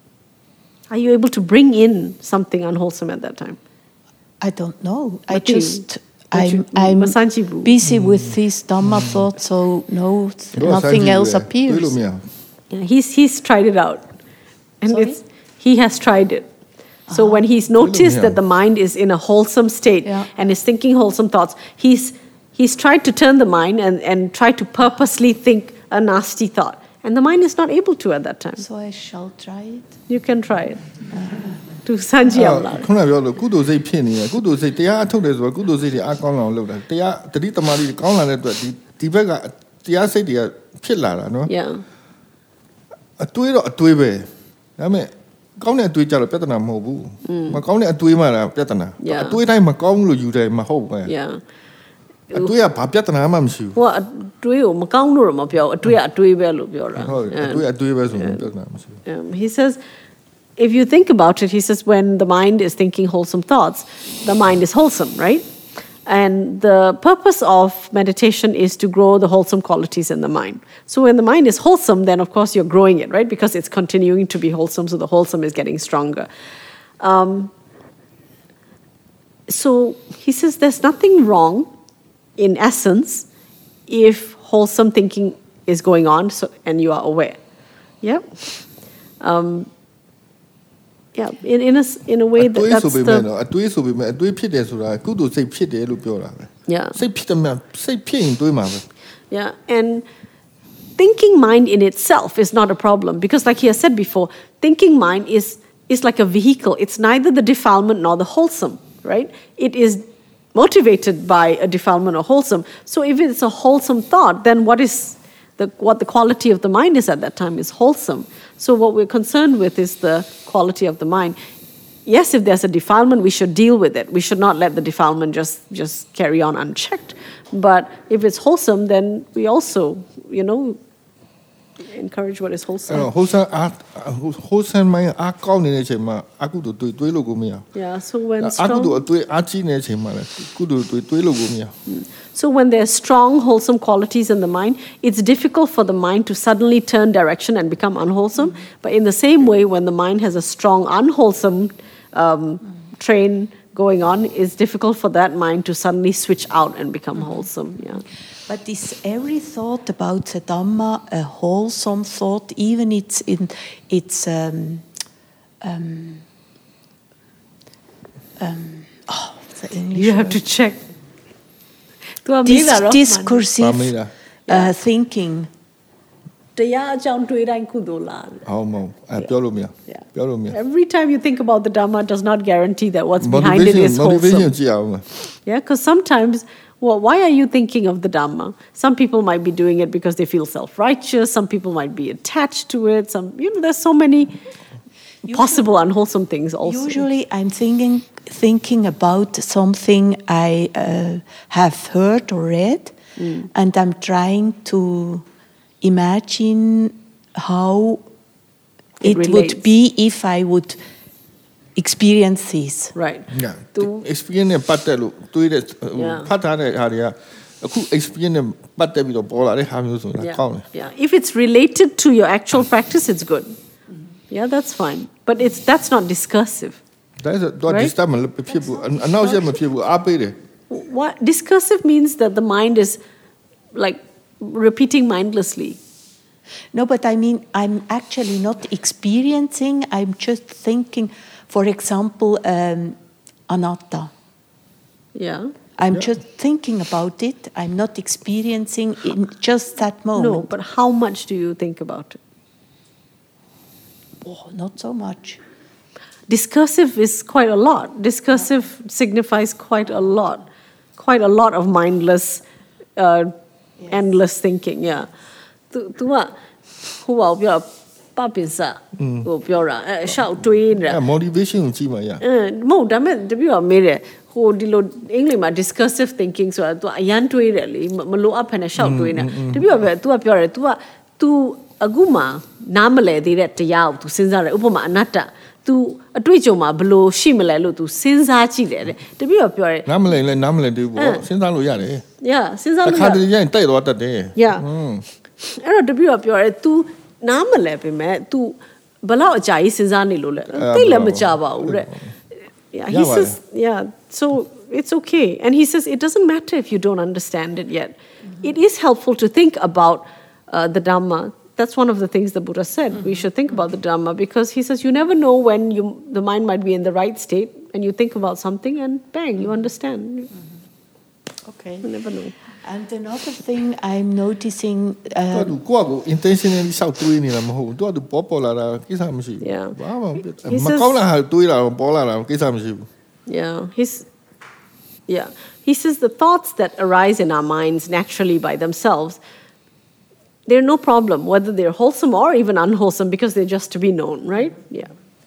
Are you able to bring in something unwholesome at that time? I don't know. I What just, you, I'm, you, I'm Masanchibu. busy mm. with this Dhamma mm. thought, so no, nothing else appears. Yeah, he's, he's tried it out. And it's, he has tried it. So uh-huh. when he's noticed that the mind is in a wholesome state yeah. and is thinking wholesome thoughts, he's, he's tried to turn the mind and, and try to purposely think a nasty thought. And the mind is not able to at that time. So I shall try it. You can try it. To Sanji Amla. ခုနပြောလို့ကုသိုလ်စိတ်ဖြစ်နေတယ်ကုသိုလ်စိတ်တရားအထုတ်တယ်ဆိုတော့ကုသိုလ်စိတ်တွေအားကောင်းအောင်လုပ်တာတရားတတိတမာတိကောင်းလာတဲ့အတွက်ဒီဒီဘက်ကတရားစိတ်တွေကဖြစ်လာတာနော် Yeah. အတွေးတော့အတွေးပဲဒါပေမဲ့ကောင်းတဲ့အတွေးကြတော့ပြဿနာမဟုတ်ဘူးမကောင်းတဲ့အတွေးမှလည်းပြဿနာအတွေးတိုင်းမကောင်းဘူးလို့ယူတယ်မဟုတ်ဘူး Yeah. အတွေးကဘာပြဿနာမှမရှိဘူးဟိုအတွေးကိုမကောင်းလို့တော့မပြောအတွေးကအတွေးပဲလို့ပြောတာဟုတ်အတွေးအတွေးပဲဆိုရင်ပြဿနာမရှိဘူး He says if you think about it, he says when the mind is thinking wholesome thoughts, the mind is wholesome, right? And the purpose of meditation is to grow the wholesome qualities in the mind. So when the mind is wholesome, then of course you're growing it, right? Because it's continuing to be wholesome, so the wholesome is getting stronger. Um, so he says there's nothing wrong, in essence, if wholesome thinking is going on so, and you are aware. Yeah? Um, Yeah, in in a in a way that that's the အတွေးဆိုပေမဲ့အတွေးဖြစ်တယ်ဆိုတာကုသိုလ်စိတ်ဖြစ်တယ်လို့ပြောတာပဲ Yeah. စိတ်ဖြစ်တယ်မှာစိတ်ဖြစ်ရင်တွေးမှာပဲ Yeah, and thinking mind in itself is not a problem because like he has said before, thinking mind is is like a vehicle. It's neither the defilement nor the wholesome, right? It is motivated by a defilement or wholesome. So if it's a wholesome thought, then what is the what the quality of the mind is at that time is wholesome. So what we're concerned with is the quality of the mind. Yes, if there's a defilement, we should deal with it. We should not let the defilement just, just carry on unchecked. But if it's wholesome, then we also, you know, encourage what is wholesome. wholesome အား wholesome မိုင်းအားကောင်းနေတဲ့အချိန်မှာအကုသိုလ်တွေးတွေးလို့ကိုမရ Yeah, so when အကုသိုလ် strong, အတွေးအားကြီးနေတဲ့အချိန်မှာလည်းကုသိုလ်တွေးတွေးလို့ကိုမရ so when there's strong wholesome qualities in the mind, it's difficult for the mind to suddenly turn direction and become unwholesome. But in the same way, when the mind has a strong unwholesome um, train going on, it's difficult for that mind to suddenly switch out and become wholesome. Yeah. But is every thought about the Dhamma a wholesome thought, even it's in its um, um, um, oh, the English You have to check. Dis- discursive uh, thinking. တရားအကြောင်းတွေးတိုင်းကုသိုလ်လားဟုတ်မဟုတ်အဲပြောလို့မရပြောလို့မရ Every time you think about the Dhamma does not guarantee that what's behind it is motivation wholesome. ကြည့်အောင် Yeah, because sometimes, well, why are you thinking of the Dhamma? Some people might be doing it because they feel self-righteous. Some people might be attached to it. Some, you know, there's so many usually, possible unwholesome things also. Usually I'm thinking thinking about something I uh, have heard or read, mm. and I'm trying to imagine how it, it would be if I would experience this. Right. Yeah. To experience နဲ့ပတ်သက်လို့တွေးတဲ့ဖတ်ထားတဲ့ဟာတွေကအခု experience နဲ့ပတ်သက်ပြီးတော့ပေါ်လာတဲ့ဟာမျိုးဆိုတာကောင်းတယ် Yeah. If it's related to your actual practice, it's good. Yeah, that's fine. But it's that's not discursive. That's a do disturb မဖြစ်ဘူးအနောက်ရှက်မဖြစ်ဘူးအားပေးတယ် What discursive means that the mind is like repeating mindlessly. No, but I mean, I'm actually not experiencing, I'm just thinking, for example, um, anatta. Yeah. I'm yeah. just thinking about it. I'm not experiencing in just that moment. No, but how much do you think about it? Oh, not so much. Discursive is quite a lot. Discursive yeah. signifies quite a lot. Quite a lot of mindless, uh, yes. endless thinking, yeah. သူသူကဟိုပါပြောပပင်စဟိုပြောတာအဲရှောက်တွေးနေတာ motivation ကိုကြည့်မှရအင်းမဟုတ်ဒါပေမဲ့တပြည့်တော့မေးတယ်ဟိုဒီလိုအင်္ဂလိပ်မှာ discursive thinking ဆိုတာ तू အရန်တွေးတယ်လေမလိုအပ်ဖ ೇನೆ ရှောက်တွေးနေတပြည့်တော့ပဲ तू ကပြောတယ် तू က तू အခုမှနားမလဲသေးတဲ့တရားကို तू စဉ်းစားတယ်ဥပမာအနတ္တ तू အတွေ့အကြုံမှာဘလို့ရှိမလဲလို့ तू စဉ်းစားကြည့်တယ်တဲ့တပြည့်တော့ပြောတယ်နားမလဲလဲနားမလဲတူပေါ့စဉ်းစားလို့ရတယ် yeah စဉ်းစားလို့တစ်ခါတည်းရင်တိုက်သွားတတ်တယ် yeah အဲ့တော့တပြည့်တော့ပြောတယ် तू နားမလဲပဲမဲ့ तू ဘလောက်အကြာကြီးစဉ်းစားနေလို့လဲသိလည်းမကြပါဘူးတဲ့ yeah he says yeah so it's okay and he says it doesn't matter if you don't understand it yet mm-hmm. it is helpful to think about uh, the Dhamma. That's one of the things the Buddha said. Mm-hmm. We should think about the Dhamma because he says you never know when you the mind might be in the right state and you think about something and bang you understand. Mm-hmm. Okay. You never know. And another thing I'm noticing သူကကို intentionally ရှောက်တွေးနေတာမဟုတ်ဘူးသူကသူပေါ်ပေါ်လာတာကိစ္စမရှိဘူး Yeah. ဘာမှမကောင်းတာဟာတွေးတာပေါ်လာတာကိစ္စမရှိဘူး Yeah. He's yeah. He says the thoughts that arise in our minds naturally by themselves they're no problem whether they're wholesome or even unwholesome because they're just to be known, right? Yeah.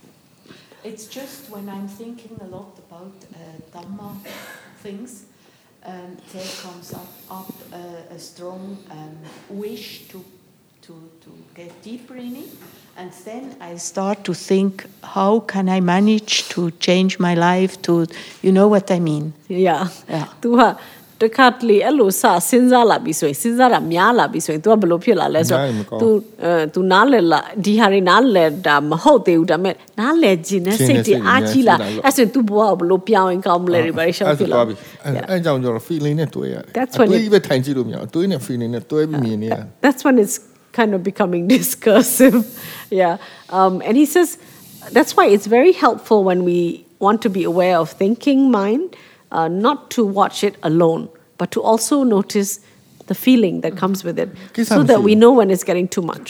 It's just when I'm thinking a lot about uh, Dhamma things Um, there comes up, up uh, a strong um, wish to, to, to get deeper in it. And then I start to think, how can I manage to change my life to, you know what I mean? Yeah. Yeah. သူကတခါတလေအဲ့လိုစစဉ်းစားလာပြီဆိုရင်စဉ်းစားတာများလာပြီဆိုရင် तू ကဘယ်လိုဖြစ်လာလဲဆိုတော့ तू အဲ तू နားလည်လာဒီဟာတွေနားလည်တာမဟုတ်သေးဘူးဒါပေမဲ့နားလည်ခြင်းနဲ့စိတ်တွေအားကြီးလာအဲ့ဆိုရင် तू ဘဝဘယ်လိုပြောင်းရင်ကောင်းမလဲတွေပဲရှောက်ဖြစ်လာအဲ့ကြောင့်ကျွန်တော် feeling နဲ့တွေ့ရတယ်အတွေးပဲထိုင်ကြည့်လို့မရဘူးအတွေးနဲ့ feeling နဲ့တွဲပြီးမြင်နေရ That's when it's kind of becoming discursive yeah um, and he says that's why it's very helpful when we want to be aware of thinking mind Uh, not to watch it alone, but to also notice the feeling that comes with it, so that we know when it's getting too much.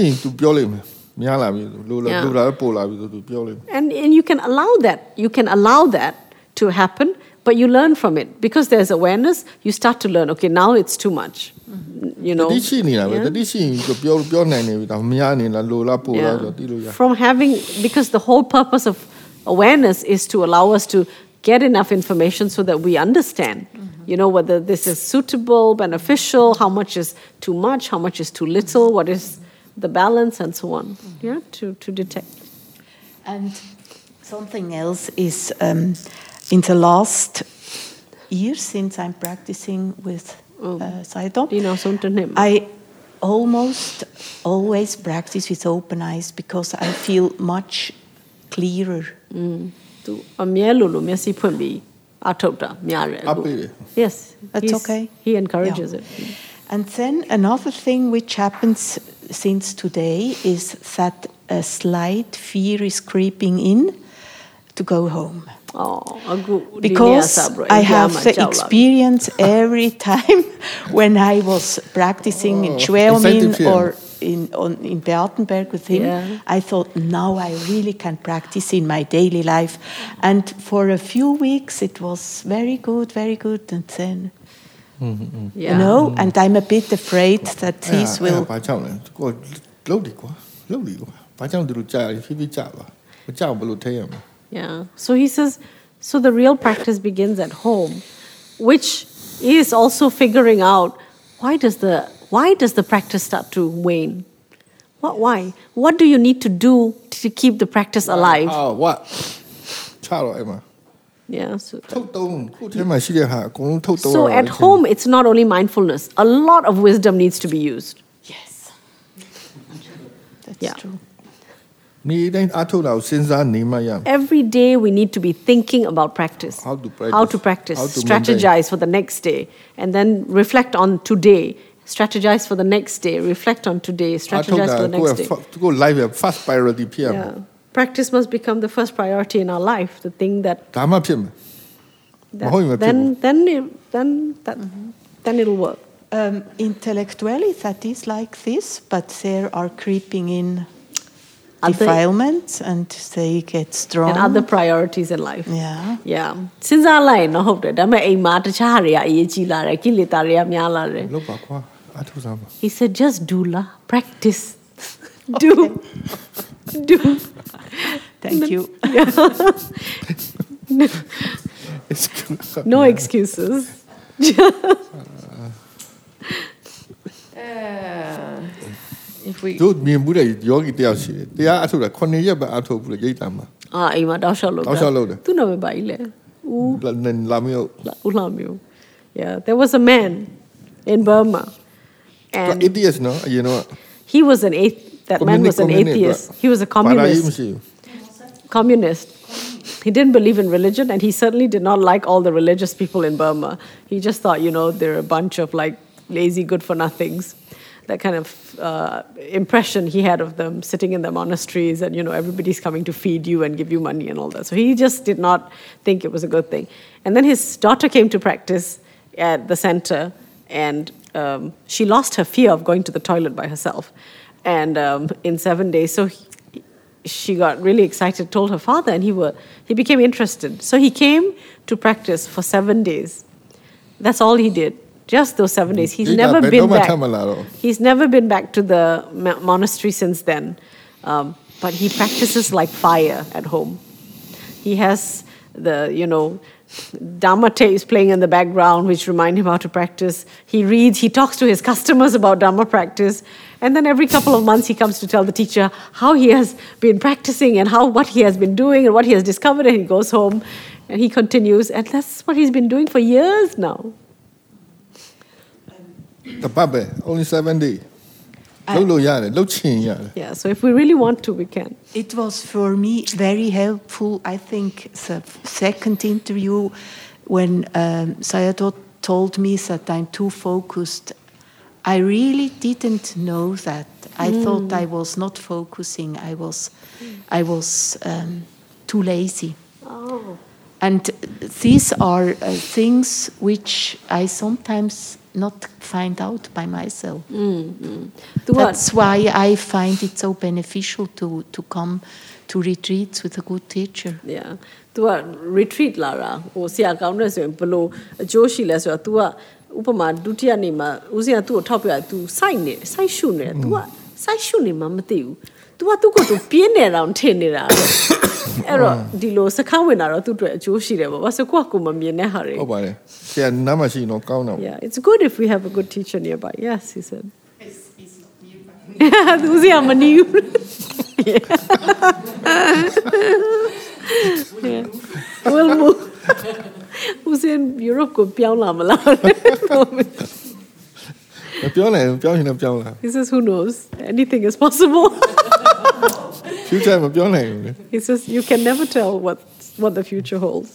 Yeah. And and you can allow that. You can allow that to happen, but you learn from it because there's awareness. You start to learn. Okay, now it's too much. Mm-hmm. You know. Yeah. From having because the whole purpose of awareness is to allow us to get enough information so that we understand, mm-hmm. you know, whether this is suitable, beneficial, how much is too much, how much is too little, what is the balance, and so on, mm-hmm. yeah, to, to detect. And something else is um, in the last year since I'm practicing with uh, Sayadaw, I almost always practice with open eyes because I feel much clearer. Mm. Yes, that's okay. He encourages yeah. it. And then another thing which happens since today is that a slight fear is creeping in to go home. Oh, because I have the experience every time when I was practicing in Schweomin or in on, in Beatenberg with him, yeah. I thought now I really can practice in my daily life. And for a few weeks it was very good, very good, and then mm-hmm. yeah. you know, mm-hmm. and I'm a bit afraid that yeah, this will. Yeah. So he says, so the real practice begins at home, which is also figuring out why does the Why does the practice start to wane? What? Why? What do you need to do to keep the practice alive? Oh, what? Yeah. So, so at home, it's not only mindfulness. A lot of wisdom needs to be used. Yes. That's yeah. true. Every day we need to be thinking about practice. How to practice. How to practice. How to strategize for the next day. And then reflect on today. strategize for the next day, reflect on today, strategize for the next day. To go live first priority yeah. Practice must become the first priority in our life, the thing that, that then then it, then that mm-hmm. then it'll work. Um, intellectually that is like this, but there are creeping in defilements and they get strong. And other priorities in life. Yeah. Yeah. Since I like no hope that I ma ta ya eji la re kilita re mya la re. He said just do la, practice. Do. Do. Thank you. no, no excuses. uh, if we တို့မြင်မှုတဲ့ယောဂီတယောက်ရှိတယ်တရားအထုတ်တာ9ရက်ပဲအထုတ်ဘူးလေရိတ်တံမှာအာအိမ်မှာတောက်လျှောက်လုပ်တာတောက်လျှောက်လုပ်တယ်သူ့နာမည်ပါကြီးလေဦးလာမျိုးဦးလာမျိုး yeah there was a man in Burma and atheist no အရင်တော့ he was an atheist that man was an atheist he was a communist communist he didn't believe in religion and he certainly did not like all the religious people in Burma he just thought you know they're a bunch of like lazy good for nothings that kind of uh, impression he had of them sitting in the monasteries and, you know, everybody's coming to feed you and give you money and all that. So he just did not think it was a good thing. And then his daughter came to practice at the center and um, she lost her fear of going to the toilet by herself. And um, in seven days, so he, she got really excited, told her father, and he, were, he became interested. So he came to practice for seven days. That's all he did. Just those seven days. He's never been back. He's never been back to the monastery since then. Um, but he practices like fire at home. He has the, you know, Dharma tapes playing in the background, which remind him how to practice. He reads, he talks to his customers about Dharma practice. And then every couple of months he comes to tell the teacher how he has been practicing and how what he has been doing and what he has discovered. And he goes home and he continues. And that's what he's been doing for years now. The Babe, only seven days. Yeah, so if we really want to, we can. It was for me very helpful. I think the second interview when um, Sayadaw told me that I'm too focused. I really didn't know that. I mm. thought I was not focusing. I was, I was um, too lazy. Oh. And these are uh, things which I sometimes not find out by myself. Mm-hmm. That's why I find it so beneficial to, to come to retreats with a good teacher. Yeah. Tu a retreat lara o sia kaung na so blo ajo shi la so tu a upama dutiya ni ma usia tu ko thaup piya tu sai ne sai shu ne tu a sai shu ne ma ma ti bu tu a tu ko tu pian ne raung thin ne daအဲ့တော့ဒီလိုစခန်းဝင်တာတော့သူ့အတွက်အကျိုးရှိတယ်ပေါ့ဘာလို့ကိုကကိုမမြင်တဲ့ဟာတွေဟုတ်ပါတယ်ဆရာနားမရှိတော့ကောင်းတာပေါ့ Yeah it's good if we have a good teacher nearby yes he said it's it's not nearby သူစီကမနီးဘူး Yeah we'll move ဦးစင် Europe ကိုပြောင်းလာမလားပြောနေပြောင်းရင်လည်းပြောင်းလာ He says who knows anything is possible Future မပြောနိုင်ဘူးလေ He says you can never tell what what the future holds.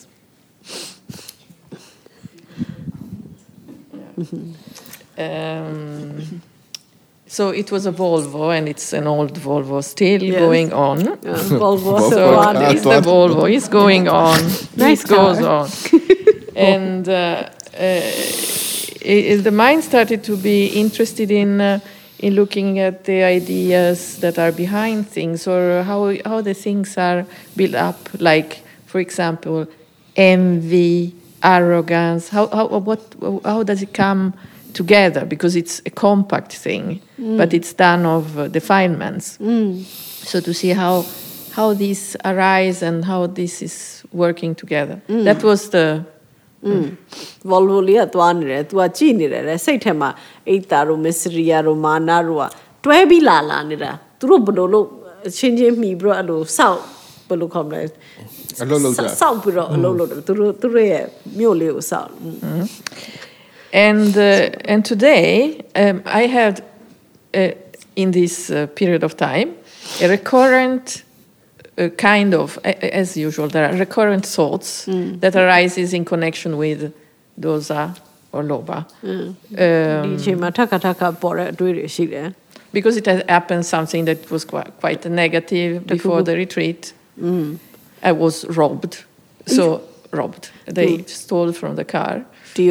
um, so it was a Volvo and it's an old Volvo still yes. going on. Yeah, Volvo. So it's the Volvo. It's going on. Nice it goes on. And uh, uh, it, the mind started to be interested in uh, in looking at the ideas that are behind things or how how the things are built up, like, for example, envy, arrogance. How how what how does it come together? Because it's a compact thing, mm. but it's done of uh, defilements. Mm. So to see how how these arise and how this is working together. Mm. That was the Volvo လေးကသွားနေတယ်သူကကြည်နေတယ်စိတ်ထဲမှာအိတ်တာတို့မစ္စရိယတို့မာနတို့ကတွဲပြီးလာလာနေတာသူတို့ဘယ်လိုလုပ်ချင်းချင်းမှီပြီးတော့အဲ့လိုစောက်ဘယ်လိုခေါ်မလဲအလုပ်လုပ်ကြစောက်ပြီးတော့အလုပ်လုပ်တယ်သူတို့သူတို့ရဲ့မြို့လေးကိုစောက် And uh, and today um, I had uh, in this uh, period of time a recurrent Uh, kind of, uh, as usual, there are recurrent thoughts mm. that arises in connection with dosa, or loba. Mm. Um, because it had happened something that was quite, quite negative before the retreat. Mm. I was robbed. So, robbed. They mm. stole from the car. And,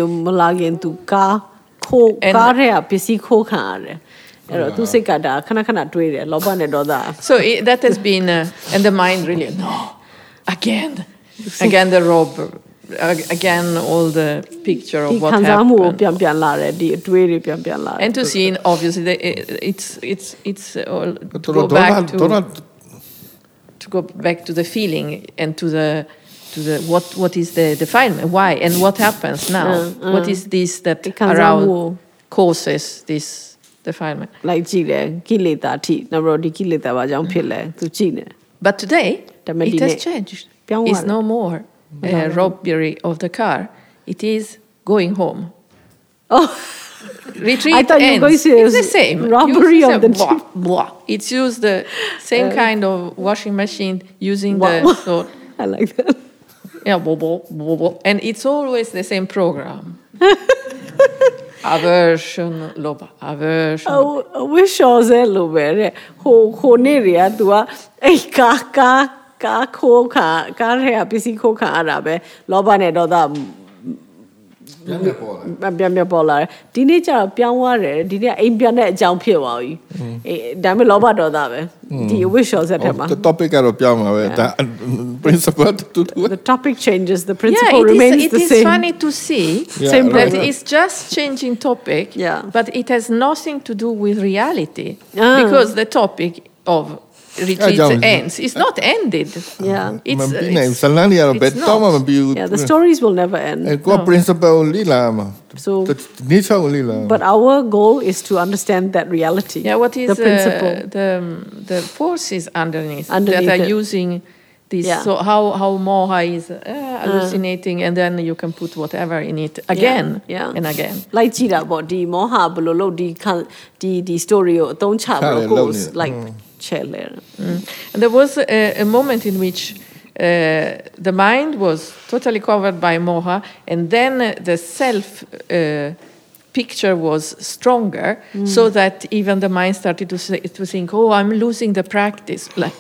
so it, that has been, uh, and the mind really, no, again, again the rob, uh, again all the picture of what happened. And to see, obviously, the, it's it's it's all to go back to, to go back to the feeling and to the to the what what is the defilement, why and what happens now, uh, uh, what is this that around causes this defilement. Like Chile, Kileta T, Nabrodi Kileta Vajam Pile, to Chile. But today, it has changed. It's no more a robbery of the car. It is going home. Oh, retreat I thought ends. You were going to say it's the same. Robbery of the blah, blah. It's used the same uh, kind of washing machine using wow. the... So, I like that. Yeah, blah, blah, blah, blah. And it's always the same program. Aversion, loba, aversion. Oh, we show the lobe. Ho, ho, neria, tua, a ka, ka, ka, ko, ka, ka, rea, pisi, ko, ka, arabe, loba, ne, do, da. Biamia Polar. Teenager, Pianware, did I Impianet jump here? Damn loba, do, da. Do you wish us at the topic of Piama, principle to do the topic changes, the principle yeah, it remains is, the it same. It is funny to see yeah, same right. that it's just changing topic, yeah. but it has nothing to do with reality ah. because the topic of retreat ends. It's not ended. Yeah, it's, uh, it's, it's not. Yeah, the stories will never end. No. So, but our goal is to understand that reality. Yeah, what is the principle, uh, the the forces underneath, underneath that are it. using this? Yeah. So how how moha is uh, hallucinating, uh. and then you can put whatever in it again, yeah, yeah. and again. Like Chida, but the moha below the the the story don't have goes like. Mm. And there was a, a moment in which uh, the mind was totally covered by moha, and then uh, the self uh, picture was stronger, mm. so that even the mind started to say, to think, "Oh, I'm losing the practice." Like,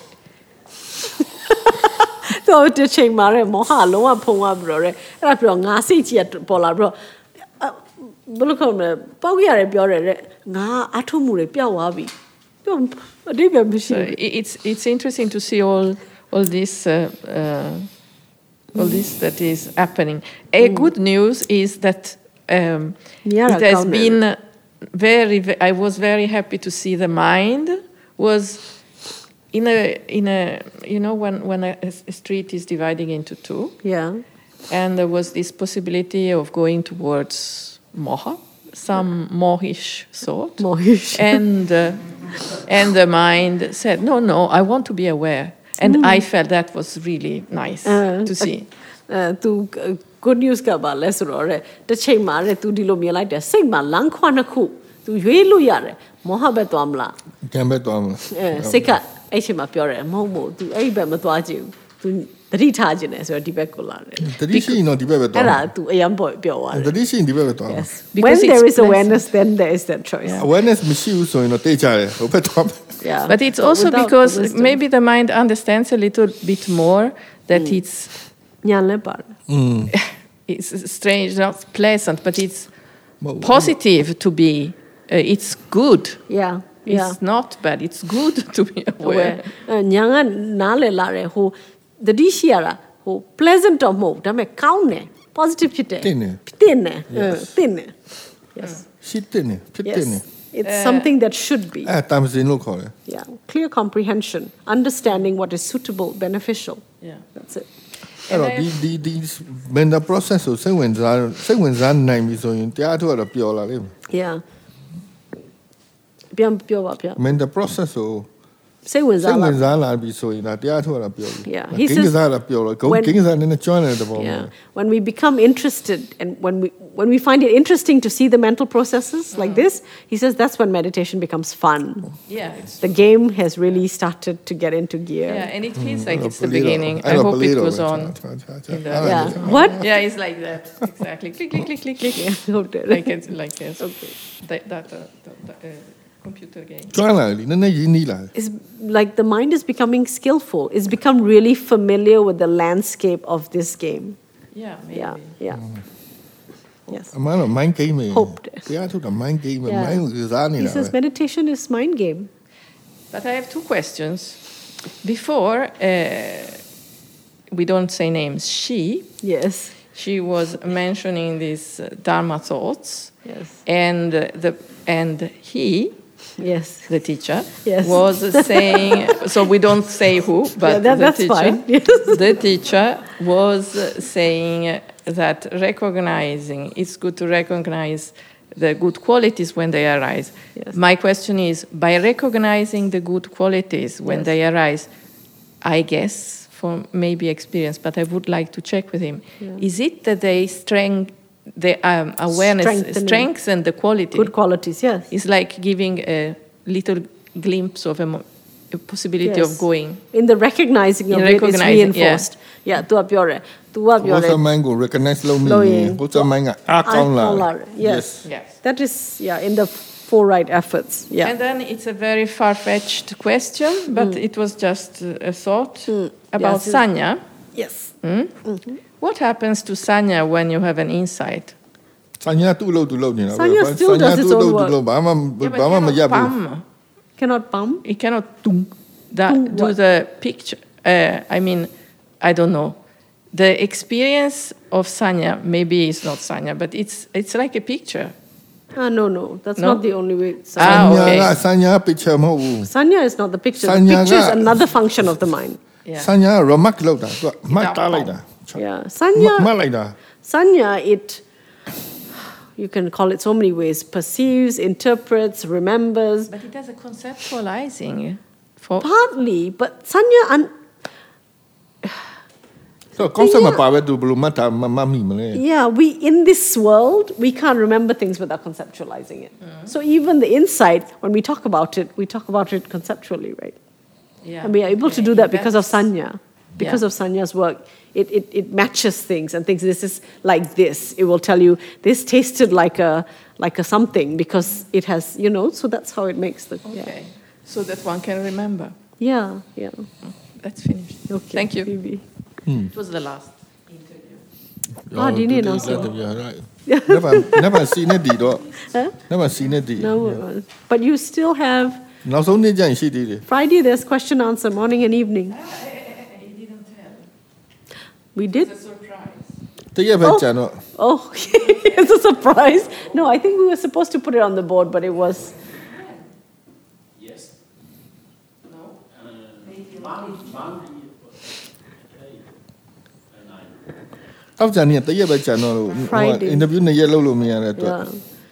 so to change mare moha loa ponga bro, ra bro nga sei chi pola bro. Bolo kome pau yare pyo re nga athu mu re pya wa bi. So it's it's interesting to see all all this uh, uh, all this that is happening. A mm. good news is that um, it has been very. I was very happy to see the mind was in a in a you know when when a, a street is dividing into two. Yeah, and there was this possibility of going towards moha, some mohish sort, mohish, and. Uh, And the mind said, no, no, I want to be aware. And mm. I felt that was really nice uh, to see. Uh, to, uh, good news ka ba le so ro re ta chain ma re tu di lo mien lai de sait ma lang khwa na khu tu ywe lo ya re moha bet twa mla kan bet twa mla eh sait ka ai chain ma pyo re mo mo tu ai bet ma twa ji tu tari tha jin ne so di bet ko la re tari shi no di bet bet twa ara tu ayam boy pyo wa re tari shi di bet bet twa yes when there is awareness then there is that choice yeah. awareness mishi u so you know te cha re ho bet twa yeah but it's also Without because maybe the mind understands a little bit more that mm. it's mm. it's strange, not pleasant, but it's positive to be uh, it's good. Yeah. It's yeah. not bad. It's good to be aware. Nyanga nale la re ho the dishiara ho pleasant or mo da me kaune positive pite. Tine. Tine. Tine. Yes. Shi tine. Tine. It's uh, something that should be. Ah, tamsin lo call it. Yeah. Clear comprehension, understanding what is suitable, beneficial. Yeah. That's it. အဲ့တော့ဒီဒီဒီ mental process ကိုစိတ်ဝင်စားစိတ်ဝင်စားနိုင်ပြီဆိုရင်တရားထုတ်ရတော့ပျော်လာလိမ့်မယ် Yeah ပြန်ပြောပါဗျာ mental process ကို Say with Zala. Yeah. He says, when, yeah, when we become interested and when we when we find it interesting to see the mental processes like this, he says that's when meditation becomes fun. Yeah, it's the game has really started to get into gear. Yeah, and it feels like it's the beginning. I hope it goes on. In the, yeah. What? Yeah, it's like that. Exactly. Click, click, click, click, click. Yeah. Like it's like yes. Okay. That that uh, that, uh, computer game. It's like the mind is becoming skillful. It's become really familiar with the landscape of this game. Yeah, maybe. Yeah, yeah. Mm. Yes. Mind game. Hoped. Yeah, mind game. Yeah. He says meditation is mind game. But I have two questions. Before, uh, we don't say names. She. Yes. She was mentioning these uh, Dharma thoughts. Yes. And uh, the and he. Yes. The teacher yes. was saying, so we don't say who, but yeah, that, the that's teacher, fine. Yes. the teacher was saying that recognizing, it's good to recognize the good qualities when they arise. Yes. My question is, by recognizing the good qualities when yes. they arise, I guess, from maybe experience, but I would like to check with him, yeah. is it that they strengthen the um, awareness strengthen the quality. Good qualities, yes. It's like giving a little glimpse of a, a possibility yes. of going. In the recognizing of it, it's reinforced. Yeah, tu apiore. Tu apiore. Mango recognize lo mi. Yes. Yes. That is yeah in the four right efforts. Yeah. And then it's a very far-fetched question, but mm. it was just a thought mm. about yes. sanya. Yes. Mm? Mm-hmm. What happens to sanya when you have an insight? Sanya tu lo tu lo ni. Sanya still does its own work. Yeah, cannot pump. Cannot pump. It cannot tung, da, tung do the picture. Uh, I mean, I don't know. The experience of sanya maybe it's not sanya, but it's it's like a picture. Ah no no, that's no? not the only way. Sanya. Ah, okay. Sanya picture mo. Sanya is not the picture. The picture is another function of the mind. Yeah. Sanya remark lo da, mat ta lai da. Yeah, sanya. Sanya, it, you can call it so many ways: perceives, interprets, remembers. But it does a conceptualizing. For partly, but sanya. Un- so concept power to blue mata mami. Yeah, we in this world we can't remember things without conceptualizing it. Mm. So even the insight, when we talk about it, we talk about it conceptually, right? Yeah. And we are able okay. to do that because of sanya. Because yeah. of Sanya's work, it, it, it matches things and thinks this is like this. It will tell you this tasted like a like a something because it has, you know, so that's how it makes the... Okay, yeah. so that one can remember. Yeah, yeah. That's finished. Okay. Thank you. Phoebe. Hmm. It was the last interview. Ah, didn't you know? Never, never seen it, though. Huh? Never seen it. No, yeah. But you still have... Friday, there's question answer, morning and evening. We did? It's a surprise. Oh, oh. It's a surprise. No, I think we were supposed to put it on the board, but it was... Yes. No? Friday. Interview ne yellow lo mi ara to.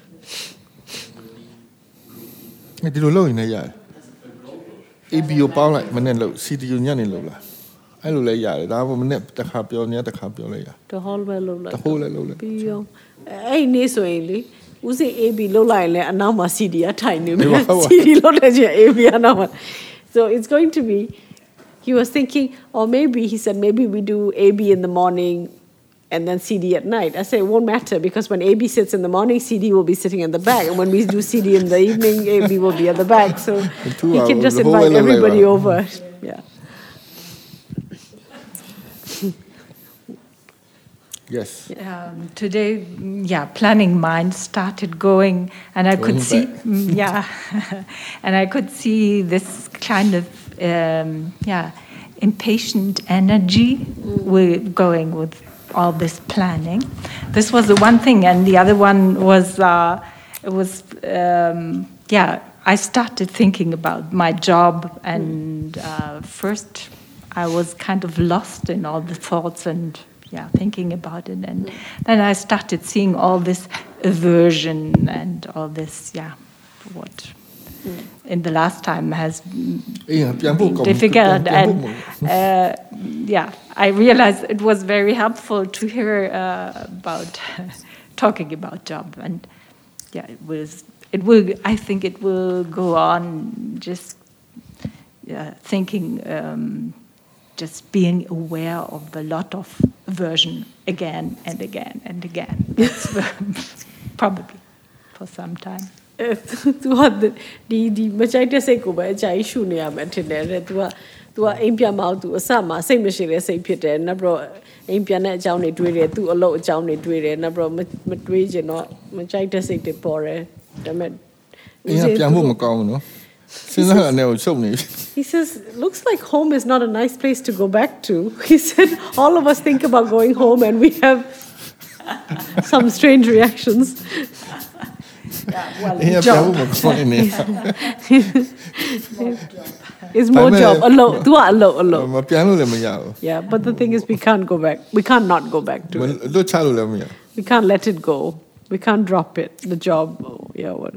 Ni di lo lo ni ya. A B O ပေါင်းလိုက်မနဲ့လို့ C D U ညနေလို့လားအဲ့လိုလဲရတယ်ဒါမှမနဲ့တစ်ခါပြောနေတစ်ခါပြောလိုက်ရ The whole ပဲလို့လိုက် The whole လဲလို့လိုက်ပြီးရောအဲ့နေဆိုရင်လေဦးစိ A B လို့လိုက်ရင်လည်းအနောက်မှာ C D ကထိုင်နေမယ် C D လို့လည်းချင်း A B အနောက်မှာ So it's going to be he was thinking or maybe he said maybe we do A B in the morning and then C D at night. I say it won't matter because when A B sits in the morning, C D will be sitting in the back. And when we do C D in the evening, A B will be at the back. So he can just invite everybody over. Yeah. Yes. Um, today, yeah, planning mind started going, and I could see, yeah, and I could see this kind of, um, yeah, impatient energy mm. we're going with all this planning. This was the one thing, and the other one was, uh, it was, um, yeah, I started thinking about my job, and uh, first I was kind of lost in all the thoughts and, yeah, thinking about it, and then I started seeing all this aversion and all this, yeah, what mm. in the last time has been difficult. And uh, yeah, I realized it was very helpful to hear uh, about talking about job. And yeah, it was. It will. I think it will go on. Just uh, thinking. Um, Just being aware of a lot of aversion again and again and again. That's probably for some time. သူကဒီဒီမချိုက်တဲ့စိတ်ကိုပဲအကြိုက်ရှုနေရမယ်ထင်တယ်တဲ့ तू က तू ကအိမ်ပြန်မအောင် तू အစမှာစိတ်မရှိတဲ့စိတ်ဖြစ်တယ်နောက်ပြီးတော့အိမ်ပြန်တဲ့အကြောင်းတွေတွေးတယ် तू အလုပ်အကြောင်းတွေတွေးတယ်နောက်ပြီးတော့မတွေးချင်တော့မချိုက်တဲ့စိတ်တွေပေါ်တယ်ဒါပေမဲ့အိမ်ပြန်ဖို့မကောင်းဘူးနော် He says, looks like home is not a nice place to go back to. He said, all of us think about going home and we have some strange reactions. Yeah, well, job. It's more job. Alone. Alone, alone. Yeah, but the thing is we can't go back. We can't not go back to it. We can't let it go. We can't drop it. The job. Yeah, what?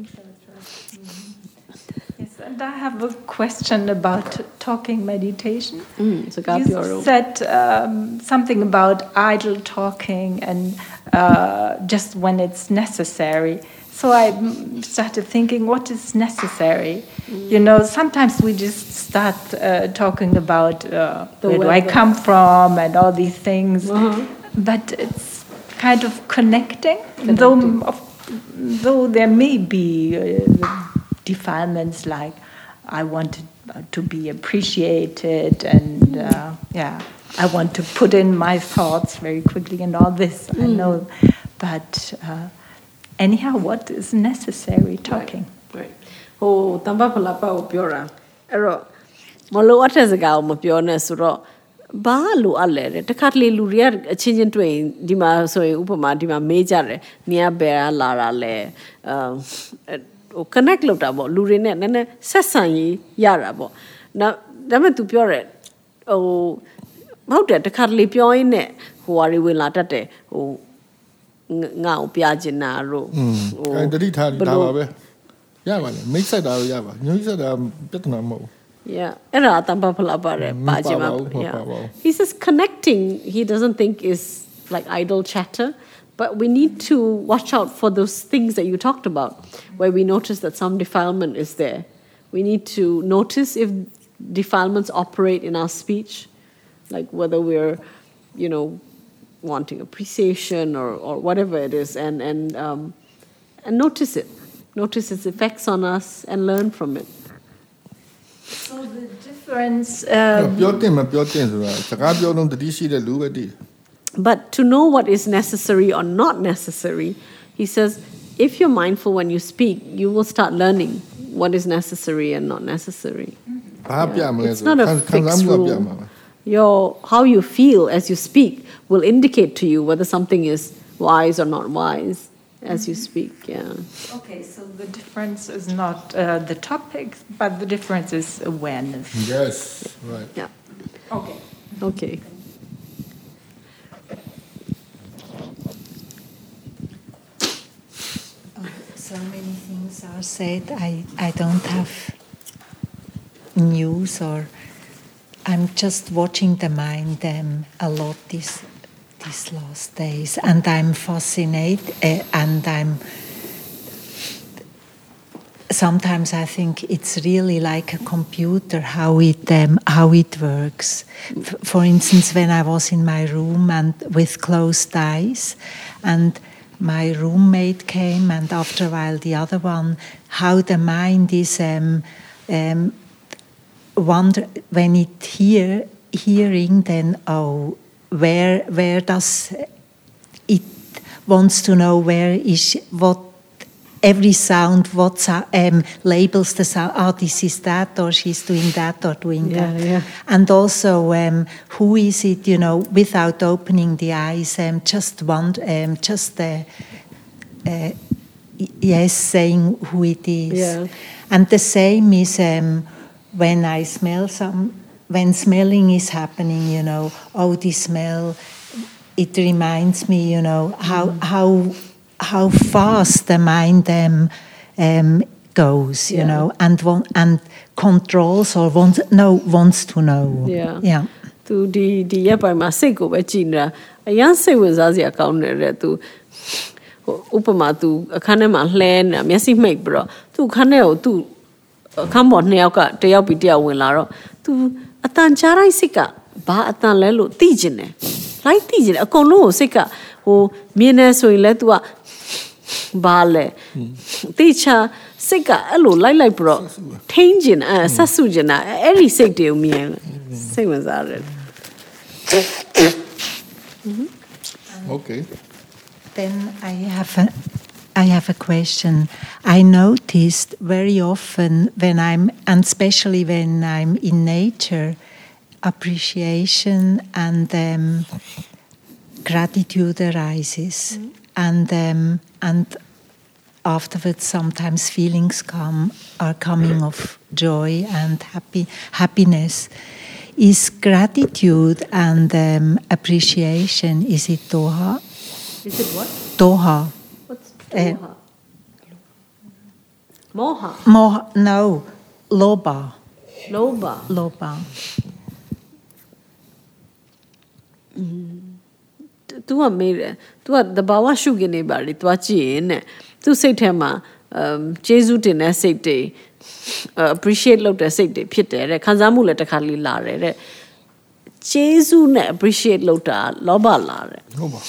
And I have a question about talking meditation. Mm, so you said um, something about idle talking and uh, just when it's necessary. So I started thinking, what is necessary? Mm. You know, sometimes we just start uh, talking about uh, where weather. do I come from and all these things. Uh-huh. But it's kind of connecting, connecting. Though, of, though there may be... Uh, defilements like I want to be appreciated and uh, yeah I want to put in my thoughts very quickly and all this mm. I know but uh, anyhow what is necessary talking right oh tamba phala pa ko pyo ra ero mo lo at the saka ko ma pyo ne so ro ba lo at le de takha tle lu ri ya a chin chin twin di ma so yin upama di ma me ja de ni ya be ra la ra le um connect လုပ်တာပေါ့လူတွေနဲ့နည်းနည်းဆက်ဆံရေးရတာပေါ့နောက်ဒါပေမဲ့ तू ပြောတယ်ဟိုဟုတ်တယ်တခါတလေပြောရင်းနဲ့ဟိုဟာတွေဝင်လာတတ်တယ်ဟိုငါ့ကိုပြချင်တာတို့ဟိုအဲတတိထားတာပါပဲရပါလေမိတ်ဆက်တာတော့ရပါညှိုးဆက်တာပြဿနာမဟုတ်ဘူး yeah အဲ့ဒါတမ္ပဖလာပါတယ်ပါချင်မှာ he says connecting he doesn't think is like idle chatter. But we need to watch out for those things that you talked about, where we notice that some defilement is there. We need to notice if defilements operate in our speech, like whether we're, you know, wanting appreciation or, or whatever it is, and and um, and notice it, notice its effects on us, and learn from it. So the difference. Um, But to know what is necessary or not necessary, he says, if you're mindful when you speak, you will start learning what is necessary and not necessary. Yeah. It's not a fixed rule. Your, how you feel as you speak will indicate to you whether something is wise or not wise as you speak. Yeah. Okay, so the difference is not uh, the topic, but the difference is awareness. Yes, right. Yeah. Okay. Okay. So many things are said. I, I don't have news or I'm just watching the mind um, a lot these these last days, and I'm fascinated. Uh, and I'm sometimes I think it's really like a computer how it um, how it works. F- for instance, when I was in my room and with closed eyes, and my roommate came, and after a while the other one, how the mind is um, um, wonder when it hear hearing, then oh, where where does it wants to know where is what every sound what um, labels the sound. Oh, this is that, or she's doing that, or doing yeah, that, yeah. And also um, who is it? You know, without opening the eyes, um, just one, um, just uh, uh, yes, saying who it is. Yeah. And the same is um, when I smell some. When smelling is happening, you know, oh, this smell. It reminds me, you know, how mm. how. how fast the mind um, um, goes, you yeah. know, and want, and controls or wants no wants to know. Yeah. Yeah. Tu di di ya pai ma sei ko be chi na. Ayan sei wen sa sia kaung ne re tu. ဥပမာ तू အခန်းထဲမှာလှဲနေမျက်စိမှိတ်ပြီးတော့ तू အခန်းထဲကို तू အခန်းပေါ်နှစ်ယောက်ကတယောက်ပြီးတယောက်ဝင်လာတော့ तू အတန်ကြားလိုက်စိတ်ကဘာအတန်လဲလို့သိကျင်တယ်လိုက်သိကျင်တယ်အကုန်လုံးကိုစိတ်ကဟိုမြင်နေဆိုရင်လဲ तू ကဘာလဲသိချာစိတ်ကအဲ့လိုလိုက်လိုက်ပြီးတော့ထိန်းကျင်အဲဆက်စုကျင်တာအဲ့ဒီစိတ်တွေကိုမြင်စိတ်ဝင်စားတယ် Okay. Then I have a, I have a question. I noticed very often when I'm, and especially when I'm in nature, appreciation and um, gratitude arises, mm-hmm. and um, and afterwards sometimes feelings come are coming of joy and happy happiness. Is gratitude and um, appreciation, is it Doha? Is it what? Doha. What's Doha? Uh, Moha. Moha. No, Loba. Loba. Loba. Tu a mere. Tu a the bawa shugine bari. Tu a chine. Tu say tema. Um, Jesu tine say te. Appreciate lo te say te. Pite re. Kanzamu le te khali la re. Jesu ne appreciate lo ta loba la re. Loba.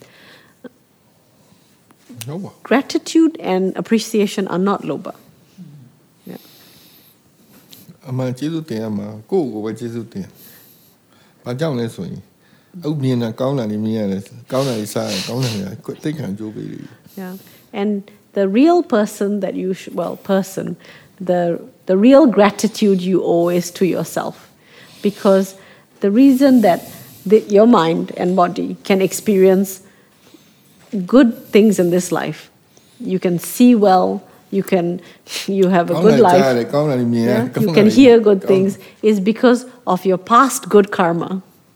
Loba. Gratitude and appreciation are not loba. Yeah. Ama Jesu te ama ko ko ba Jesu te. Ba jaung le so yin. Au mien na kaung na ni mien le. Kaung na ni sa, kaung na ni tai kan jo be. Yeah. And the real person that you sh- well person the the real gratitude you owe is to yourself, because the reason that the, your mind and body can experience good things in this life, you can see well, you can you have a good life, yeah, you can hear good things, is because of your past good karma.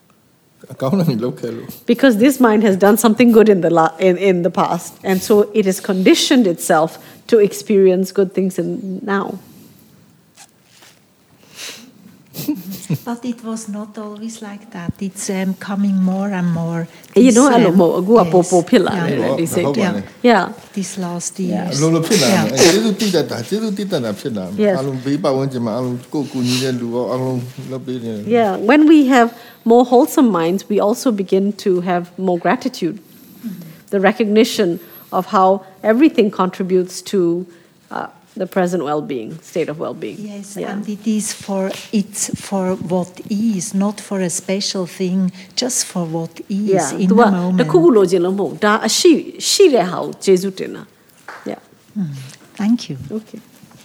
Because this mind has done something good in the la- in, in the past, and so it has conditioned itself to experience good things in now. But it was not always like that. It's um, coming more and more. This, you know, um, yes. yeah. Yeah. yeah. This last years. Yeah. Yeah. When we have more wholesome minds, we also begin to have more gratitude. Mm-hmm. The recognition of how everything contributes to uh, the present well-being, state of well-being. Yes, yeah. And it is for it's for what is, not for a special thing, just for what is yeah. in the moment. Yeah. Mm. Thank you. Okay.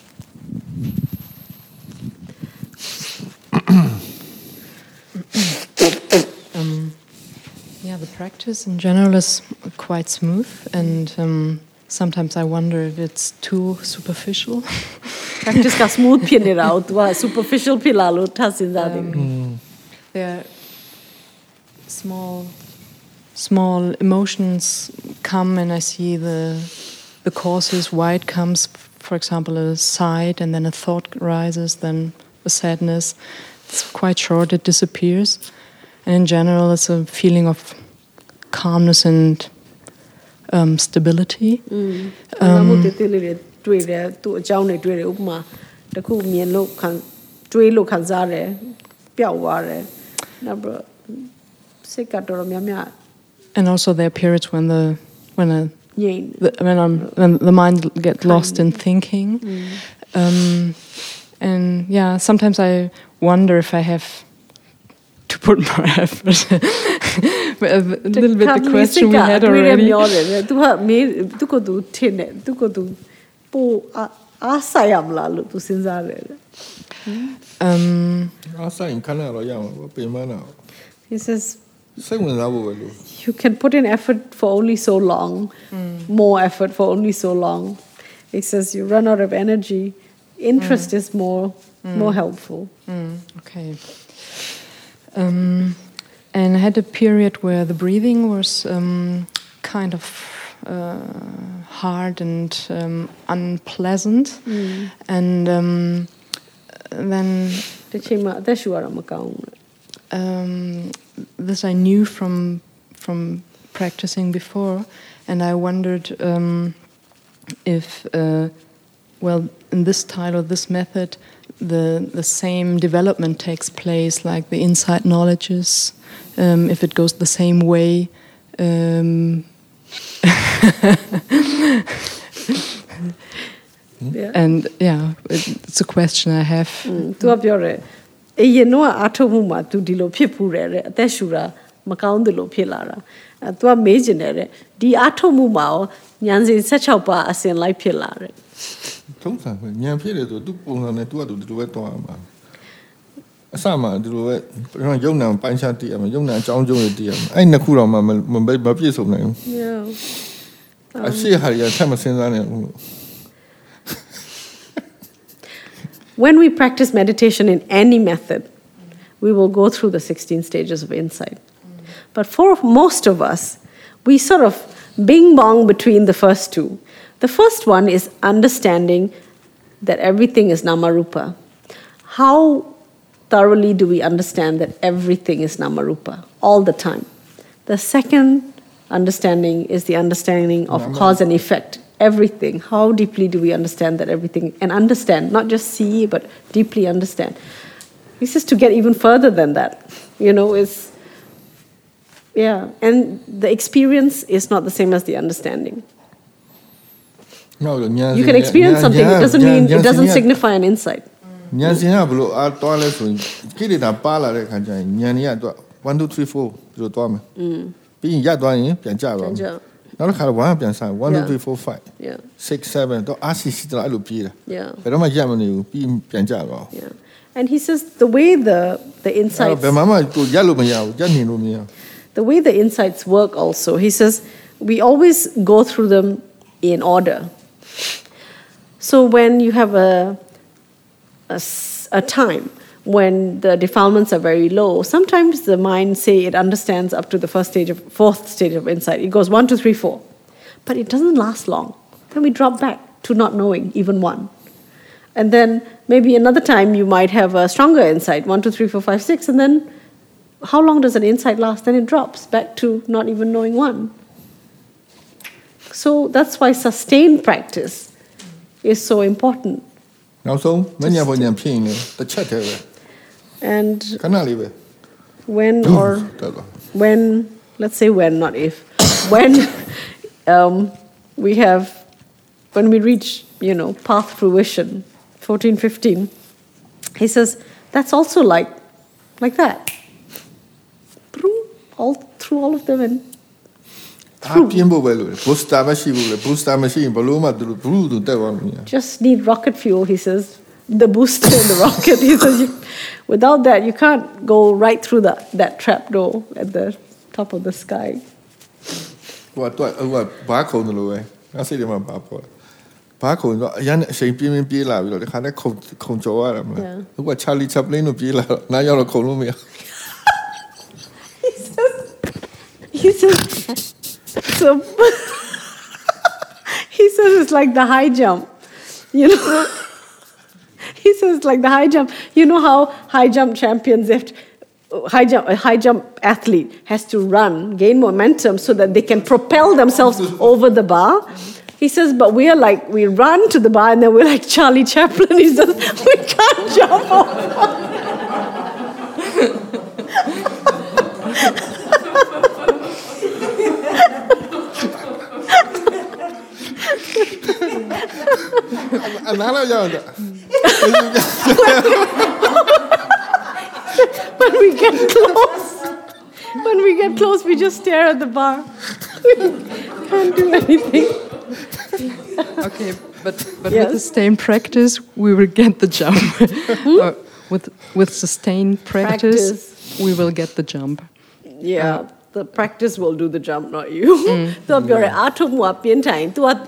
um, yeah, the practice in general is quite smooth, and um, sometimes I wonder if it's too superficial. Practice ka smooth pin out, wa superficial pilalo tasinzadi. There are small, small emotions come, and I see the the causes why it comes. For example, a sight, and then a thought rises, then a sadness. It's quite short; it disappears, and in general, it's a feeling of calmness and um, stability. Mm. Um, and also there are periods when the when a the, when I'm when the mind gets lost in thinking, mm. um, and yeah, sometimes I wonder if I have to put more effort. A little bit the question we had already. Um, he says you can put in effort for only so long, mm. more effort for only so long. He says you run out of energy. Interest mm. is more mm. more helpful. Mm. Okay. Um, And I had a period where the breathing was um, kind of uh, hard and um, unpleasant, mm. and um, then um, this I knew from from practicing before, and I wondered um, if, uh, well, in this style or this method, the the same development takes place, like the insight knowledges, um, if it goes the same way. Um, yeah. And yeah, it's a question I have. Tu apiore, e ye no ato mu ma tu dilo phipu re re atet shura makaung dilo phit la ra. Tu a me jin ne di ato mu ma nyan sin sixteen pa asin lai phit la re. 通常ညံဖြစ်တယ်ဆိုသူပုံစံနဲ့သူကသူဒီလိုပဲတွားမှာအစမှဒီလိုပဲရုံနာပိုင်းခြားတည်ရမှာရုံနာအကြောင်းကျုံးတွေတည်ရမှာအဲ့နှစ်ခုတော့မှမမပြည့်စုံနိုင်ဘူး Yeah. အရှိဟာရဆက်မစင်စားနိုင်ဘူး When we practice meditation in any method, we will go through the sixteen stages of insight. But for most of us, we sort of bing bong between the first two. The first one is understanding that everything is Namarupa. How thoroughly do we understand that everything is Namarupa all the time? The second understanding is the understanding of Nama. Cause and effect. Everything. How deeply do we understand that everything? And understand, not just see, but deeply understand. This is to get even further than that. You know, it's, yeah. And the experience is not the same as the understanding. No, you can experience something, it doesn't mean, it doesn't signify an insight. ဉာဏ်စဉ်ကဘလို့အားတွားလဲဆိုရင်ကိလေသာပါလာတဲ့ခါကျရင်ဉာဏ်ကြီးကတော့ one two three four ဒီလိုတွားမယ်ပြီးရင်ရပ်သွားရင်ပြန်ကြပါမယ်နောက်တစ်ခါတော့oneပြန်စားone two three four five six seven တော့အားစီစီတော့အဲ့လိုပြေးတာဘယ်တော့မှရပ်မနေဘူးပြီးပြန်ကြပါ And he says the way the the insights ဘယ်မှမကိုရပ်လို့မရဘူးရပ်နေလို့မရ The way the insights work also, he says we always go through them in order. So when you have a A, a time when the defilements are very low, sometimes the mind say it understands up to the first stage of fourth stage of insight. It goes one, two, three, four, but it doesn't last long. Then we drop back to not knowing even one, and then maybe another time you might have a stronger insight one, two, three, four, five, six, and then how long does an insight last? Then it drops back to not even knowing one. So that's why sustained practice is so important. နောက်ဆုံးမညာပေါ်ညာဖြစ်ရင်တစ်ချက်တည်းပဲ And ခဏလေးပဲ when or when let's say when not if when um, we have when we reach you know path fruition fourteen fifteen he says that's also like like that all through all of them and just need rocket fuel, he says. The booster and the rocket. He says, you, without that, you can't go right through the, that trap door at the top of the sky. What? What? What? Barcode no way. I say them barcode. Barcode. Yan say pin pin la. You know, they can't con control them. What Charlie Chaplin no pin la. Now you're a Columbia. He says. He says. So he says it's like the high jump, you know. He says it's like the high jump. You know how high jump champions have to, high jump a high jump athlete has to run, gain momentum so that they can propel themselves over the bar. He says, but we are like we run to the bar and then we're like Charlie Chaplin. He says we can't jump over. When we get close, when we get close, we just stare at the bar. We can't do anything. Okay, but but yes. With sustained practice, we will get the jump. uh, with with sustained practice, practice, we will get the jump. Yeah. Uh, The practice will do the jump, not you. So if you're at home, what being time, to what?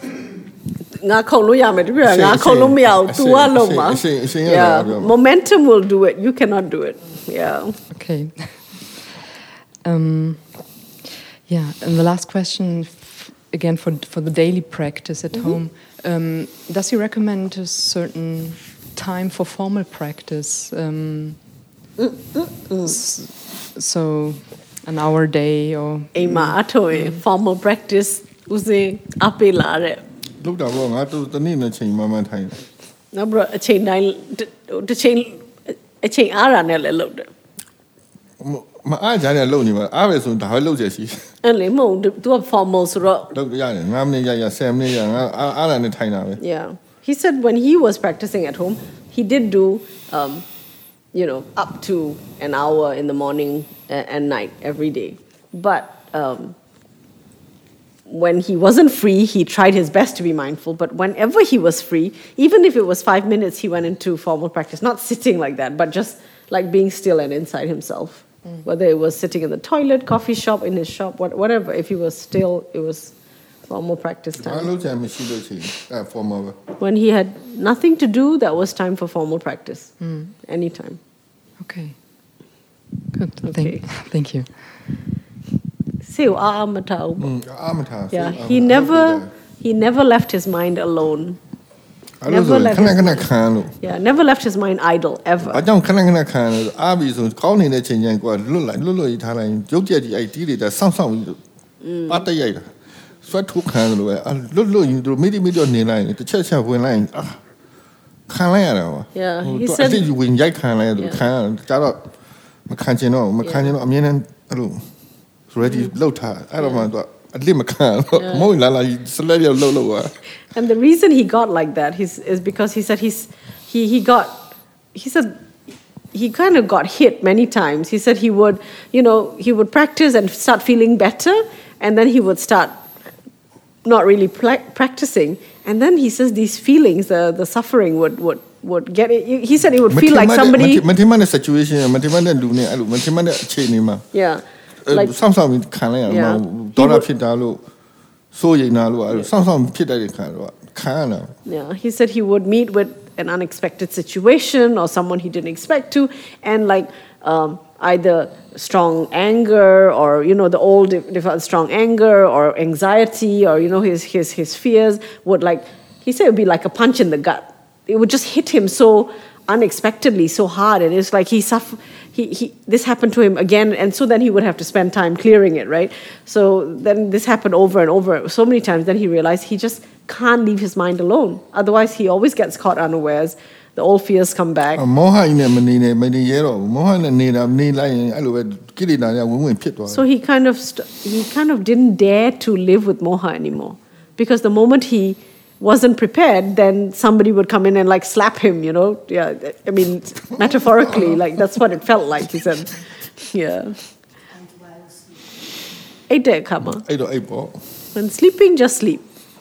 Yeah, momentum will do it. You cannot do it. Yeah. Okay. Um, yeah, and the last question again for for the daily practice at mm-hmm. home, um, does he recommend a certain time for formal practice? Um, s- so an hour a day or? Ema atoe formal practice uze apela re. လုပ်တာပေါ့ငါတို့တနေ့နဲ့ချိန်မှမှထိုင်တယ်နောက်ပြီးအချိန်တိုင်းတစ်ချိန်အချိန်အားရနဲ့လည်းလုပ်တယ်မအားကြတယ်လုပ်နေမှာအားပဲဆိုဒါပဲလုပ်ချက်ရှိအဲ့လေမဟုတ် तू formal ဆိုတော့လုပ်ရတယ်nineမိနစ်ရရtenမိနစ်ရငါအားရနဲ့ထိုင်တာပဲ Yeah he said when he was practicing at home he did do um you know up to an hour in the morning and night every day but um when he wasn't free, he tried his best to be mindful. But whenever he was free, even if it was five minutes, he went into formal practice. Not sitting like that, but just like being still and inside himself. Mm. Whether it was sitting in the toilet, coffee shop, in his shop, whatever. If he was still, it was formal practice time. When he had nothing to do, that was time for formal practice. Mm. Anytime. Okay. Good. Okay. Thank, thank you. Yeah, he never he never left his mind alone. Never left his mind, yeah, never left his mind idle ever. အကြောင်းခဏခဏခံလို့အားပြီးဆိုကောင်းနေတဲ့ချိန်ချင်းကိုလွတ်လိုက်လွတ်လွတ်ထားလိုက်ရုပ်ကြက်ကြီးအဲ့ဒီတွေတဆောင်းဆောင်းပြီးပတ်တရိုက်တာဆွတ်ထုတ်ခံလို့ပဲလွတ်လွတ်ရင်တို့မိတိမိတော့နေလိုက်တစ်ချက်ချက်ဝင်လိုက်အာခံလိုက်ရတာပါ Yeah, he said အဲ့ဒီဝင်ရိုက်ခံလိုက်တယ်ခံကြတော့မခံချင်တော့မခံချင်တော့အမြဲတမ်းအဲ့လိုready လောက်ထားအဲ့တော့မှတော့အလစ်မခံတော့မဟုတ်လာလာစလက်ရလောက်လောက်ပါ And the reason he got like that is, is because he said he's he he got he said he kind of got hit many times. He said he would, you know, he would practice and start feeling better and then he would start not really pla- practicing and then he says these feelings the the suffering would would would get it. He said it would feel like somebody မထင်မှတဲ့ situation မထင်မှတဲ့လူနဲ့အဲ့လိုမထင်မှတဲ့အခြေအနေမှာ Yeah like ဆောင်းဆောင်းခံလိုက်ရမှာဒေါသဖြစ်တာလို့စိုးရိမ်တာလို့အဲ့လိုဆောင်းဆောင်းဖြစ်တဲ့ခံတော့ခံရတာ Yeah he said he would meet with an unexpected situation or someone he didn't expect to and like um, either strong anger or you know the old strong anger or anxiety or you know his his his fears would like he said it would be like a punch in the gut it would just hit him so unexpectedly so hard and it's like he suffer he, he this happened to him again and so then he would have to spend time clearing it right so then this happened over and over so many times then he realized he just can't leave his mind alone otherwise he always gets caught unawares the old fears come back မောဟနဲ့မနေနဲ့မနေရတော့မောဟနဲ့နေတာနေလိုက်ရင်အဲ့လိုပဲကိလေသာတွေဝင်ဝင်ဖြစ်သွား so he kind of st- he kind of didn't dare to live with moha anymore because the moment he wasn't prepared, then somebody would come in and like slap him, you know. Yeah, I mean, metaphorically, like that's what it felt like. He said, "Yeah." Eight day kama. Eight or eight ball. When sleeping, just sleep.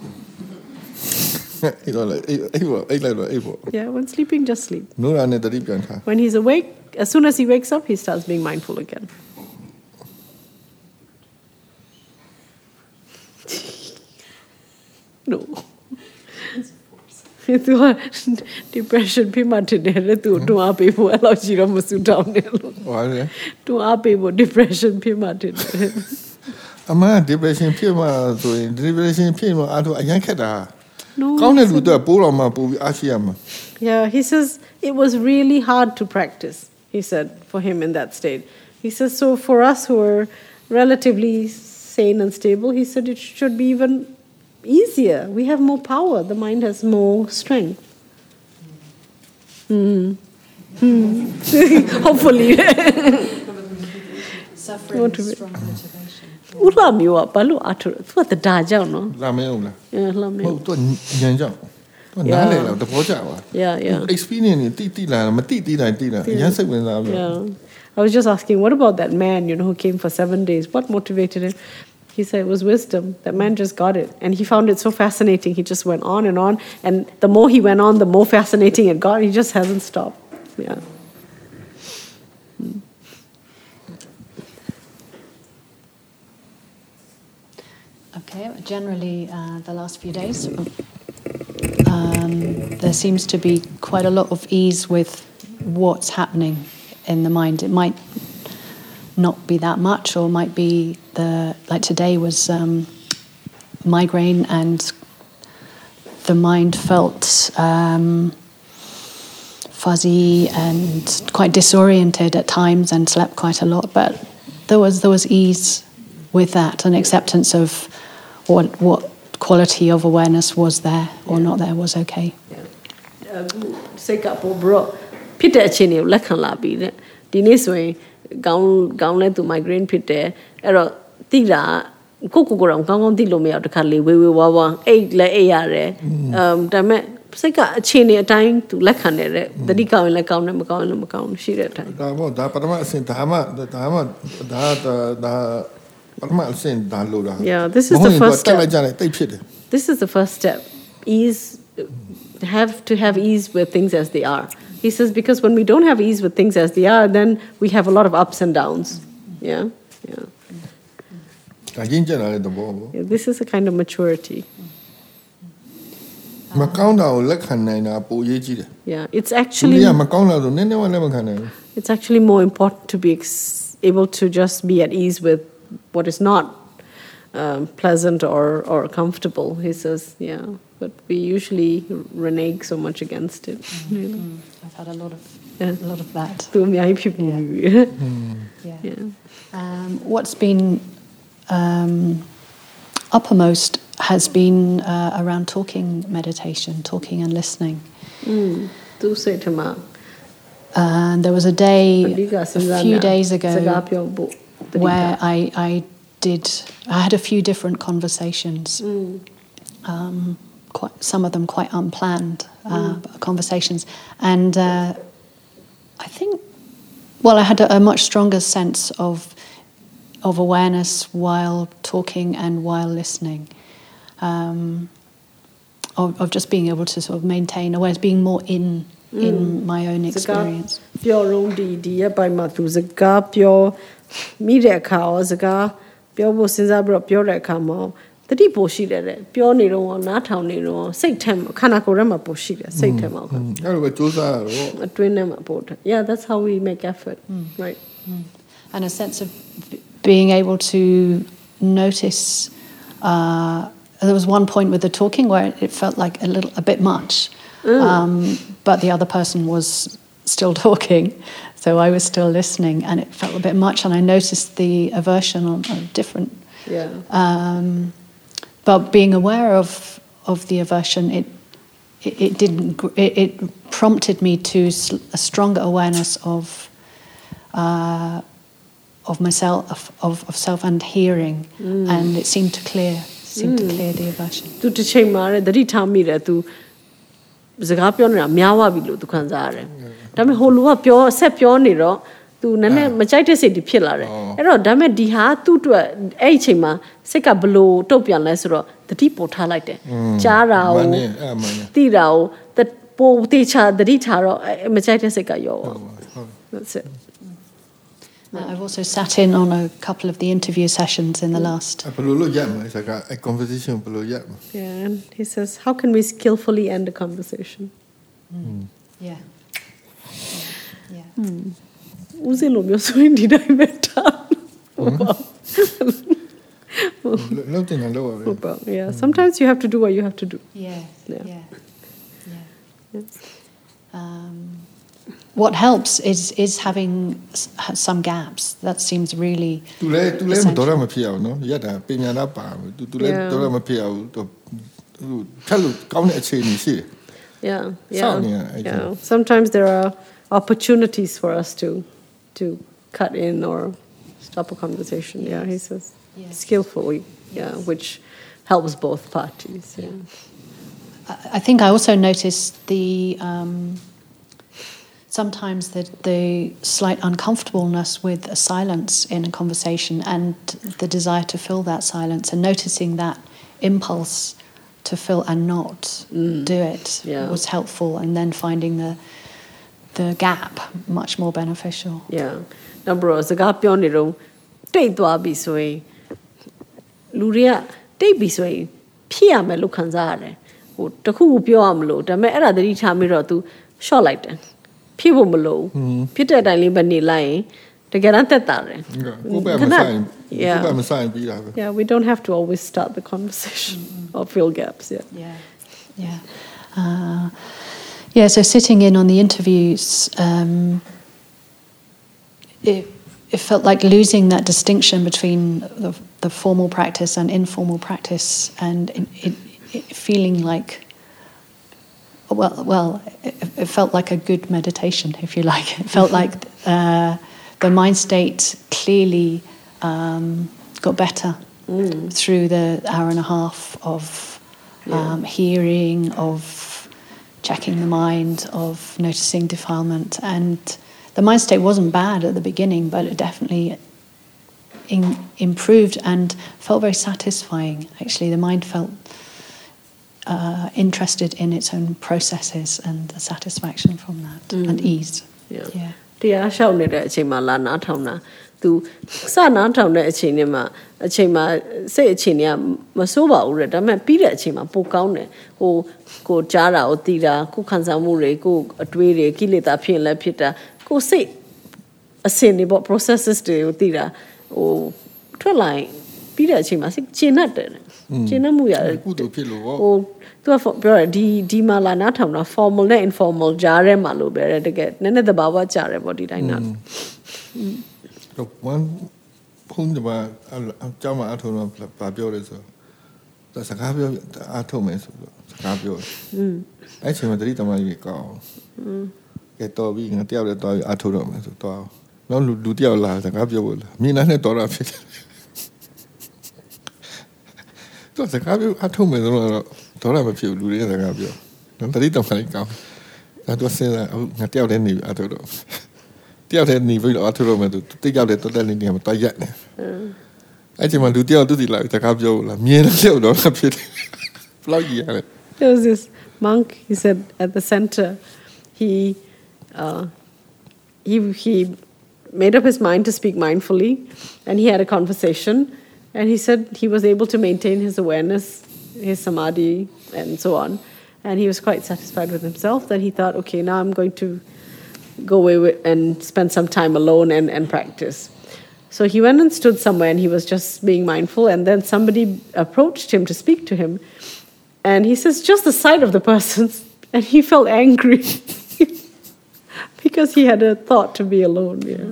Eight or eight, eight ball, eight like eight ball. Yeah, when sleeping, just sleep. No, I need to sleep. When he's awake, as soon as he wakes up, he starts being mindful again. No. Tu depression ဖြစ်မှတင်တယ်လေသူတွန်းအားပေးဖို့အဲ့လိုရှိတော့မစူတောင်းနဲ့လို့ဟုတ်တယ်တွန်းအားပေးဖို့ depression ဖြစ်မှတင်တယ်အမှန် depression ဖြစ်မှဆိုရင် depression ဖြစ်မှအားတော့အရင်ခက်တာကောင်းတဲ့လူတော့ပိုးတော်မှပိုးပြီးအားရှိရမှာ Yeah he says it was really hard to practice he said for him in that state he says so for us who are relatively sane and stable he said it should be even easier. We have more power. The mind has more strength. Mm. Mm. Hopefully. Suffering is strong motivation. Ula miwa balu atur. Tu at the da jao no. La me ula. Yeah, la me. Oh, tu nyan jao. Tu na le la, tu po jao wa. Yeah, yeah. Experience ni ti ti la, ma ti ti la ti la. Yan sai wen la. Yeah. I was just asking, what about that man, you know, who came for seven days? What motivated him? He said it was wisdom. That man just got it. And he found it so fascinating. He just went on and on. And the more he went on, the more fascinating it got. He just hasn't stopped. Yeah. Hmm. Okay, generally, uh, the last few days, um, there seems to be quite a lot of ease with what's happening in the mind. It might not be that much, or might be the like today was um, migraine, and the mind felt um, fuzzy and quite disoriented at times, and slept quite a lot. But there was there was ease with that, and acceptance of what what quality of awareness was there or not there was okay. Seka po bro, pite chini lekhan la bi de. Dini so yin gaung gaung le tu migraine pite. Ero ti la ko ko ko ram gaung gaung ti lo me yaw takha le we we wa wa eight le eight yare. Um da me seka chini a time tu lekhan ne de. Tadi kaung le kaung ne ma kaung le ma kaung shi de time. Da mo da parama asin da ma da ma da da da Yeah, this is the first step. This is the first step. Ease, have to have ease with things as they are. He says because when we don't have ease with things as they are, then we have a lot of ups and downs. Yeah, yeah. Yeah, this is a kind of maturity. Yeah, it's actually it's actually more important to be ex- able to just be at ease with what is not um, pleasant or, or comfortable, he says, yeah. But we usually renege so much against it. Mm-hmm. You know? mm. I've had a lot of yeah. a lot of that. Yeah. yeah. yeah. Um, what's been um, uppermost has been uh, around talking meditation, talking and listening. Mm. And there was a day, a few days ago, where I, I did, I had a few different conversations, mm. um, quite, some of them quite unplanned uh, mm. conversations. And uh, I think, well, I had a, a much stronger sense of of awareness while talking and while listening, um, of, of just being able to sort of maintain awareness, being more in in my own experience. Media cows, a car, Piobo Sinzabra, Pure Camo, the deep Boshida, Pure Nero, Natal Nero, say Tem, Kanakorama Boshida, say Tem. A twin name about. Yeah, that's how we make effort, mm. right? Mm. And a sense of being able to notice. Uh, there was one point with the talking where it felt like a little, a bit much, mm. um, but the other person was still talking. So I was still listening, and it felt a bit much, and I noticed the aversion on, on different. Yeah. Um, but being aware of of the aversion, it it, it didn't. It, it prompted me to a stronger awareness of uh, of myself, of, of, of self and hearing, mm. and it seemed to clear seemed mm. to clear the aversion. Tu te chei mare dari thami re tu zaka pyo na myawa bi lo tu khan sa re. Da me holu ka pyo set pyo ni ro tu nane ma chait de sit di phit la re. Ai ro da me di ha tu twat ai chei ma sit ka blo tok pyan le so ro tati po tha lai de. Cha ra o ti ra o ta po ti cha tati tha ro ma chait de sit ka yo. That's it. Uh, I've also sat in on a couple of the interview sessions in the last. A conversation. Yeah, and he says, how can we skillfully end a conversation? Mm. Yeah. Yeah. Uzi lo myo so indi dai meta. Yeah, sometimes you have to do what you have to do. Yeah. Yeah. Yeah. Yeah. Um, What helps is is having some gaps. That seems really. Yeah. Yeah. Yeah. Yeah. Sometimes there are opportunities for us to to cut in or stop a conversation. Yes. Yeah, he says yes. Skillfully. Yeah, yes. Which helps both parties. Yeah. I think I also noticed the. Um, Sometimes the, the slight uncomfortableness with a silence in a conversation and the desire to fill that silence and noticing that impulse to fill and not mm. do it yeah. was helpful, and then finding the the gap much more beneficial. Yeah. Now, bro, saka pyo ni ro tait twa bi so yin lu ri ya tait bi so yin phit ya mai lo khan sa yare. Ho takhu ku pyo ya ma lo da mai ai da thati tha mi ro tu short lai de. People below, Peter Daily Banny line, Yeah, we don't have to always start the conversation mm-hmm. or fill gaps. Yeah. Yeah. Yeah. Uh, yeah. So sitting in on the interviews, um, it it felt like losing that distinction between the, the formal practice and informal practice, and it, it, it feeling like. Well, well, it, it felt like a good meditation, if you like. It felt like uh, the mind state clearly um, got better mm. through the hour and a half of yeah. um, hearing, of checking the mind, of noticing defilement. And the mind state wasn't bad at the beginning, but it definitely in, improved and felt very satisfying. Actually, the mind felt Uh, interested in its own processes and the satisfaction from that mm. and ease. Yeah. Yeah. တရားရှောက်နေတဲ့အချိန်မှာလာနားထောင်တာ तू စနားထောင်တဲ့အချိန်နဲ့မှာအချိန်မှာစိတ်အချိန်တွေကမဆိုးပါဘူးတဲ့ဒါပေမဲ့ပြီးတဲ့အချိန်မှာပိုကောင်းတယ်ဟိုကိုကြားတာကိုသိတာကိုခံစားမှုတွေကိုအတွေးတွေကိလေသာဖြစ်လဲဖြစ်တာကိုစိတ်အစင်တွေပေါ့ processes တွေကိုသိတာဟိုထွက်လာရင်ပြီးတဲ့အချိန်မှာစိတ်ကျဉ်တ်တယ်ကျဉ်တ်မှုရတယ်ကုသိုလ်ဖြစ်လို့ဟိုသူကပြောတယ်ဒီဒီမှာလာနားထောင်တာ formal နဲ့ informal ကြားထဲမှာလို့ပဲတကယ်နည်းနည်းသဘာဝကျတယ်ပေါ့ဒီတိုင်းနာတော့ one ဘုန်းကြီးကအကြောင်းမှာအထုံးတော့ပါပြောတယ်ဆိုတော့စကားပြောအထုံးမယ်ဆိုတော့စကားပြောอืมအဲ့ချိန်မှာတတိတမကြီးကောင်းอืมကဲတော်ပြီငါတယောက်လည်းတော်အထုံးတော့မယ်ဆိုတော့နောက်လူလူတယောက်လာစကားပြောဖို့လာမြင်နိုင်တဲ့တော်တာဖြစ်တယ်တော့စကားပြောအထုံးမယ်ဆိုတော့တော်တာမဖြစ်ဘူးလူတွေကစကားပြောနော်တတိတမကြီးကောင်းဒါတော့စဉ်းစားငါတယောက်လည်းနေအထုံးတော့တယောက်လည်းနေပြီးတော့အထုံးတော့မယ်သူတယောက်လည်းတော်တယ်နေနေမှာတွားရက်နေအဲ့ချိန်မှာလူတယောက်သူစီလာစကားပြောလာမြင်လို့တော့ဖြစ်တယ်ဘလောက်ကြီးရတယ် There was this monk, he said, at the center, he uh, he he made up his mind to speak mindfully, and he had a conversation, and he said he was able to maintain his awareness, his samadhi, and so on, and he was quite satisfied with himself that he thought, okay, now I'm going to go away with, and spend some time alone and, and practice. So he went and stood somewhere, and he was just being mindful, and then somebody approached him to speak to him. And he says, just the sight of the person, and he felt angry because he had a thought to be alone. Yeah.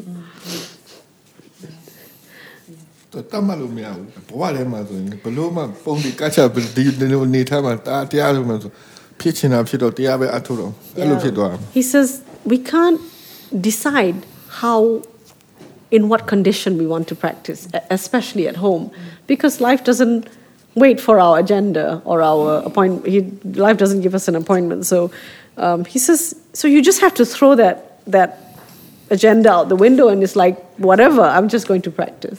He says, we can't decide how, in what condition we want to practice, especially at home, because life doesn't wait for our agenda or our appointment. He, life doesn't give us an appointment. So um, he says, so you just have to throw that that agenda out the window and it's like, whatever, I'm just going to practice.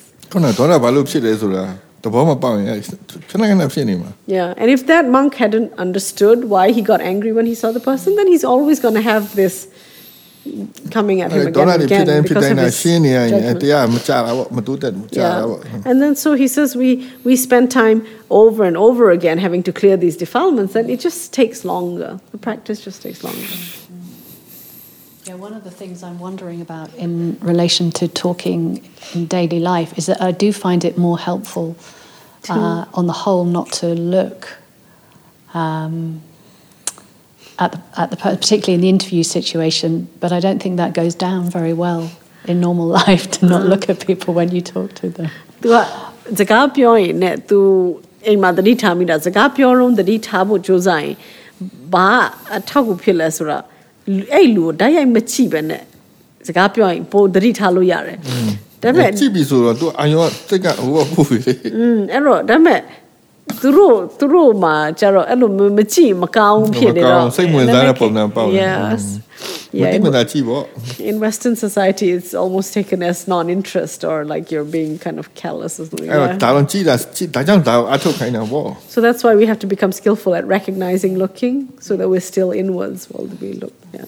Yeah, and if that monk hadn't understood why he got angry when he saw the person, then he's always going to have this coming at him again and again because of his judgment. Yeah. And then so he says we, we spend time over and over again having to clear these defilements, and it just takes longer. The practice just takes longer. Yeah, one of the things I'm wondering about in relation to talking in daily life is that I do find it more helpful uh, on the whole not to look um, At the, at the, particularly in the interview situation, but I don't think that goes down very well in normal life to not look at people when you talk to them. Tu zaka pyo yin ne tu ai ma tari tha mi da zaka pyo ron tari tha bo josai ba athak ku phit la so ra ai lu dai yai ma chi ba ne zaka pyo yin po tari tha lo yare da me chi bi so ro tu ayon tit ka ho ba phu bi mm ai ro da me သူတို့သူတို့မှာကျတော့အဲ့လိုမကြည့်မကောင်းဖြစ်နေတော့စိတ်ဝင်စားတဲ့ပုံစံပေါ့ Yes yeah in Western society it's almost taken as non-interest or like you're being kind of callous or something. အဲ့ဒါတော့ကြည့်တာဒါကြောင့်ဒါအထုတ်ခိုင်းတာပေါ့ So that's why we have to become skillful at recognizing looking so that we're still inwards while we look. Yeah.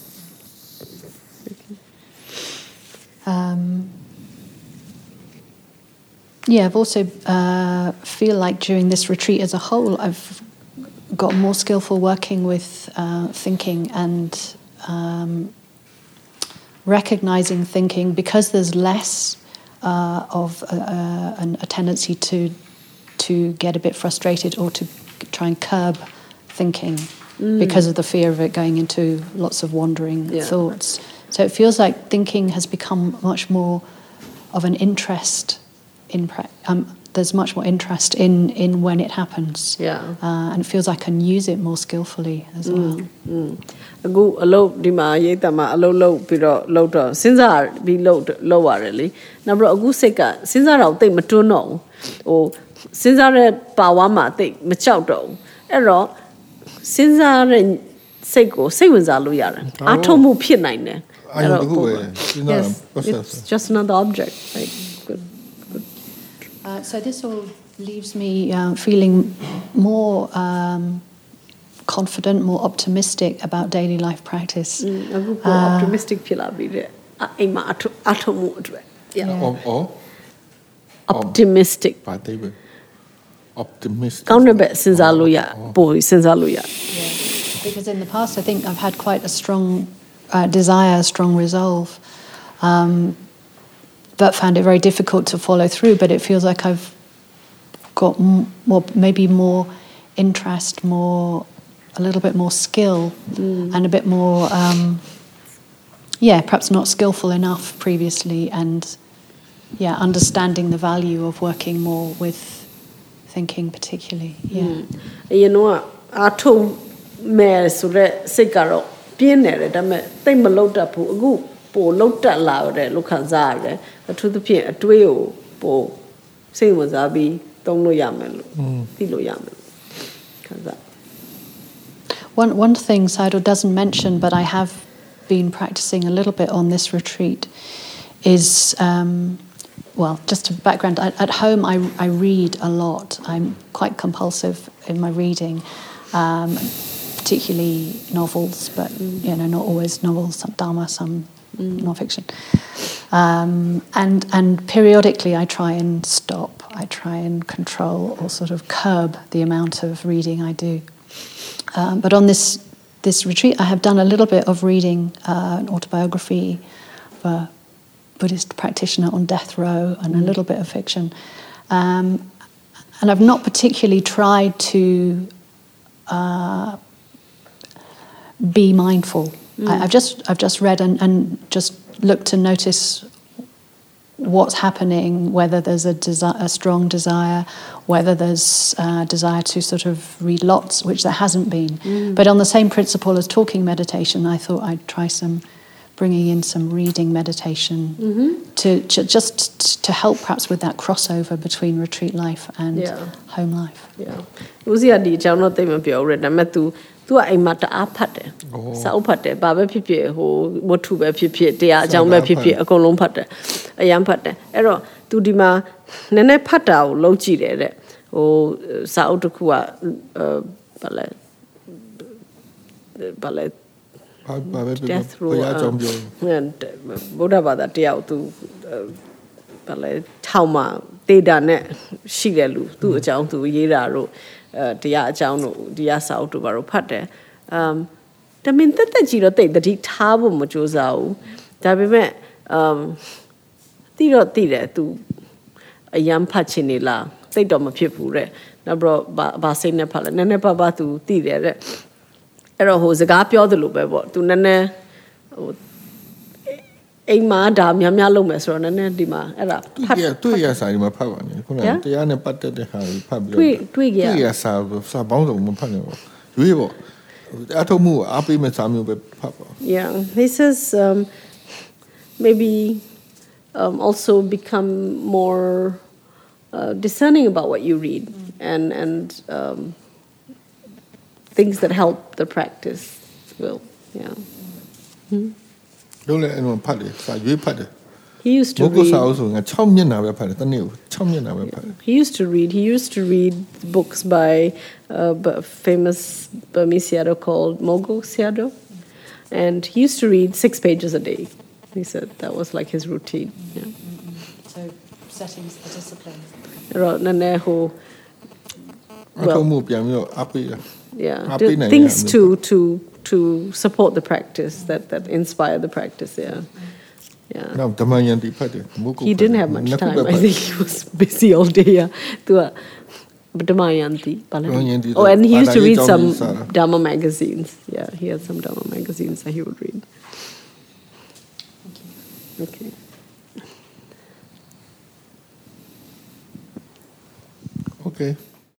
Um Yeah, I've also uh, feel like during this retreat as a whole, I've got more skillful working with uh, thinking and um, recognizing thinking because there's less uh, of a, a, a tendency to to get a bit frustrated or to try and curb thinking mm. because of the fear of it going into lots of wandering yeah. thoughts. So it feels like thinking has become much more of an interest in pra- um, there's much more interest in, in when it happens. Yeah. Uh, and it feels like I can use it more skillfully as well. Aku alo di ma yeta ma alo lo piro lo to sinsa bi lo lo ware le. Na bro aku sik ka sinsa ra tai ma twon no. O sinsa re power ma tai ma chauk to. Ai ro sinsa re sik ko sik wan sa lo ya ra. A thong mu phit nai ne. Yes, it's just another object. Like, good, good. Uh, so this all leaves me uh, feeling more um, confident, more optimistic about daily life practice. Mm, uh, optimistic phila bi de. Ai ma atho mu atwe. Yeah. Or, or optimistic. Optimistic. Kaun be sinsa lo ya, po sinsa lo ya. Because in the past I think I've had quite a strong Uh, desire, strong resolve, um, but found it very difficult to follow through. But it feels like I've got m- more, maybe more interest, more, a little bit more skill, mm. and a bit more, um, yeah, perhaps not skillful enough previously, and yeah, understanding the value of working more with thinking, particularly. Yeah, you know, I told me so that sikaro. ပြင်းနေတယ်ဒါပေမဲ့တိတ်မလောက်တတ်ဘူးအခုပိုလောက်တက်လာတယ်လို့ခံစားရတယ်အထူးသဖြင့်အတွေးကိုပိုစိတ်ဝင်စားပြီးသုံးလို့ရမယ်လို့သိလို့ရမယ်ခံစား One one thing Sayadaw doesn't mention but I have been practicing a little bit on this retreat is um, well just a background at, at home I I read a lot. I'm quite compulsive in my reading. Um, particularly novels, but you know, not always novels, some Dharma, some mm. non-fiction. Um, and and periodically I try and stop, I try and control or sort of curb the amount of reading I do. Um, but on this this retreat I have done a little bit of reading uh, an autobiography of a Buddhist practitioner on death row and mm. a little bit of fiction. Um, and I've not particularly tried to uh, be mindful. Mm. I, I've just I've just read and, and just looked to notice what's happening, whether there's a desi- a strong desire, whether there's a desire to sort of read lots, which there hasn't been. Mm. But on the same principle as talking meditation, I thought I'd try some bringing in some reading meditation mm-hmm. to, to just to help perhaps with that crossover between retreat life and yeah. home life. Yeah. Uzi adi jauno te me pyo re da met tu tu ai ma ta a phat de. Sa u phat de ba be phit phit ho wattu be phit phit tia a jaung be phit phit a kon long phat de. A yan phat de. Ai ro tu di ma ne ne phat ta ko lou ji de de. Ho sa u takku ka ba le ba le death row ဘုရားကြောင့်ပြောဗုဒ္ဓဘာသာတယောက်သူဘာလဲထောင်မှာတေတာနဲ့ရှိတယ်လူသူ့အကြောင်းသူရေးတာတို့အဲတရားအကြောင်းတို့တရားစာအုပ်တို့ဘာလို့ဖတ်တယ်အမ်တမင်တက်တက်ကြီးတော့တိတ်တတိထားဖို့မကြိုးစားဘူးဒါပေမဲ့အမ်တိတော့တိတယ်သူအယံဖတ်ချင်နေလားစိတ်တော့မဖြစ်ဘူးတဲ့နောက်ပြီးတော့ဘာစိတ်နဲ့ဖတ်လဲနည်းနည်းပါးပါးသူတိတယ်တဲ့အဲ့တော့ဟိုစကားပြောသလိုပဲပေါ့သူနည်းနည်းဟိုအိမ်မှာဒါများများလုပ်မယ်ဆိုတော့နည်းနည်းဒီမှာအဲ့ဒါဖတ်တွေ့ရစာဒီမှာဖတ်ပါနေခုနကတရားနဲ့ပတ်သက်တဲ့ဟာကိုဖတ်ပြီးတော့တွေ့တွေ့ရတွေ့ရစာစာပေါင်းစုံမဖတ်နေပေါ့ရွေးပေါ့အထုံးမှုအားပေးမဲ့စာမျိုးပဲဖတ်ပါ Yeah, this is um, maybe um, also become more uh, discerning about what you read and and um, things that help the practice will, yeah. Hmm? Don't let anyone put it. He used to read. He used to read. He used to read books by a famous Burmese Sayadaw called Mogo Sayadaw, and he used to read six pages a day. He said that was like his routine. Yeah. So setting the discipline. Well, yeah, things to to to support the practice that that inspire the practice. Yeah. Yeah. No, Dhammayanti phate. He didn't have much time. I think he was busy all day. Yeah. To Dhammayanti. Oh, and he used to read some Dhamma magazines. Yeah, he had some Dhamma magazines that he would read. Okay. Okay.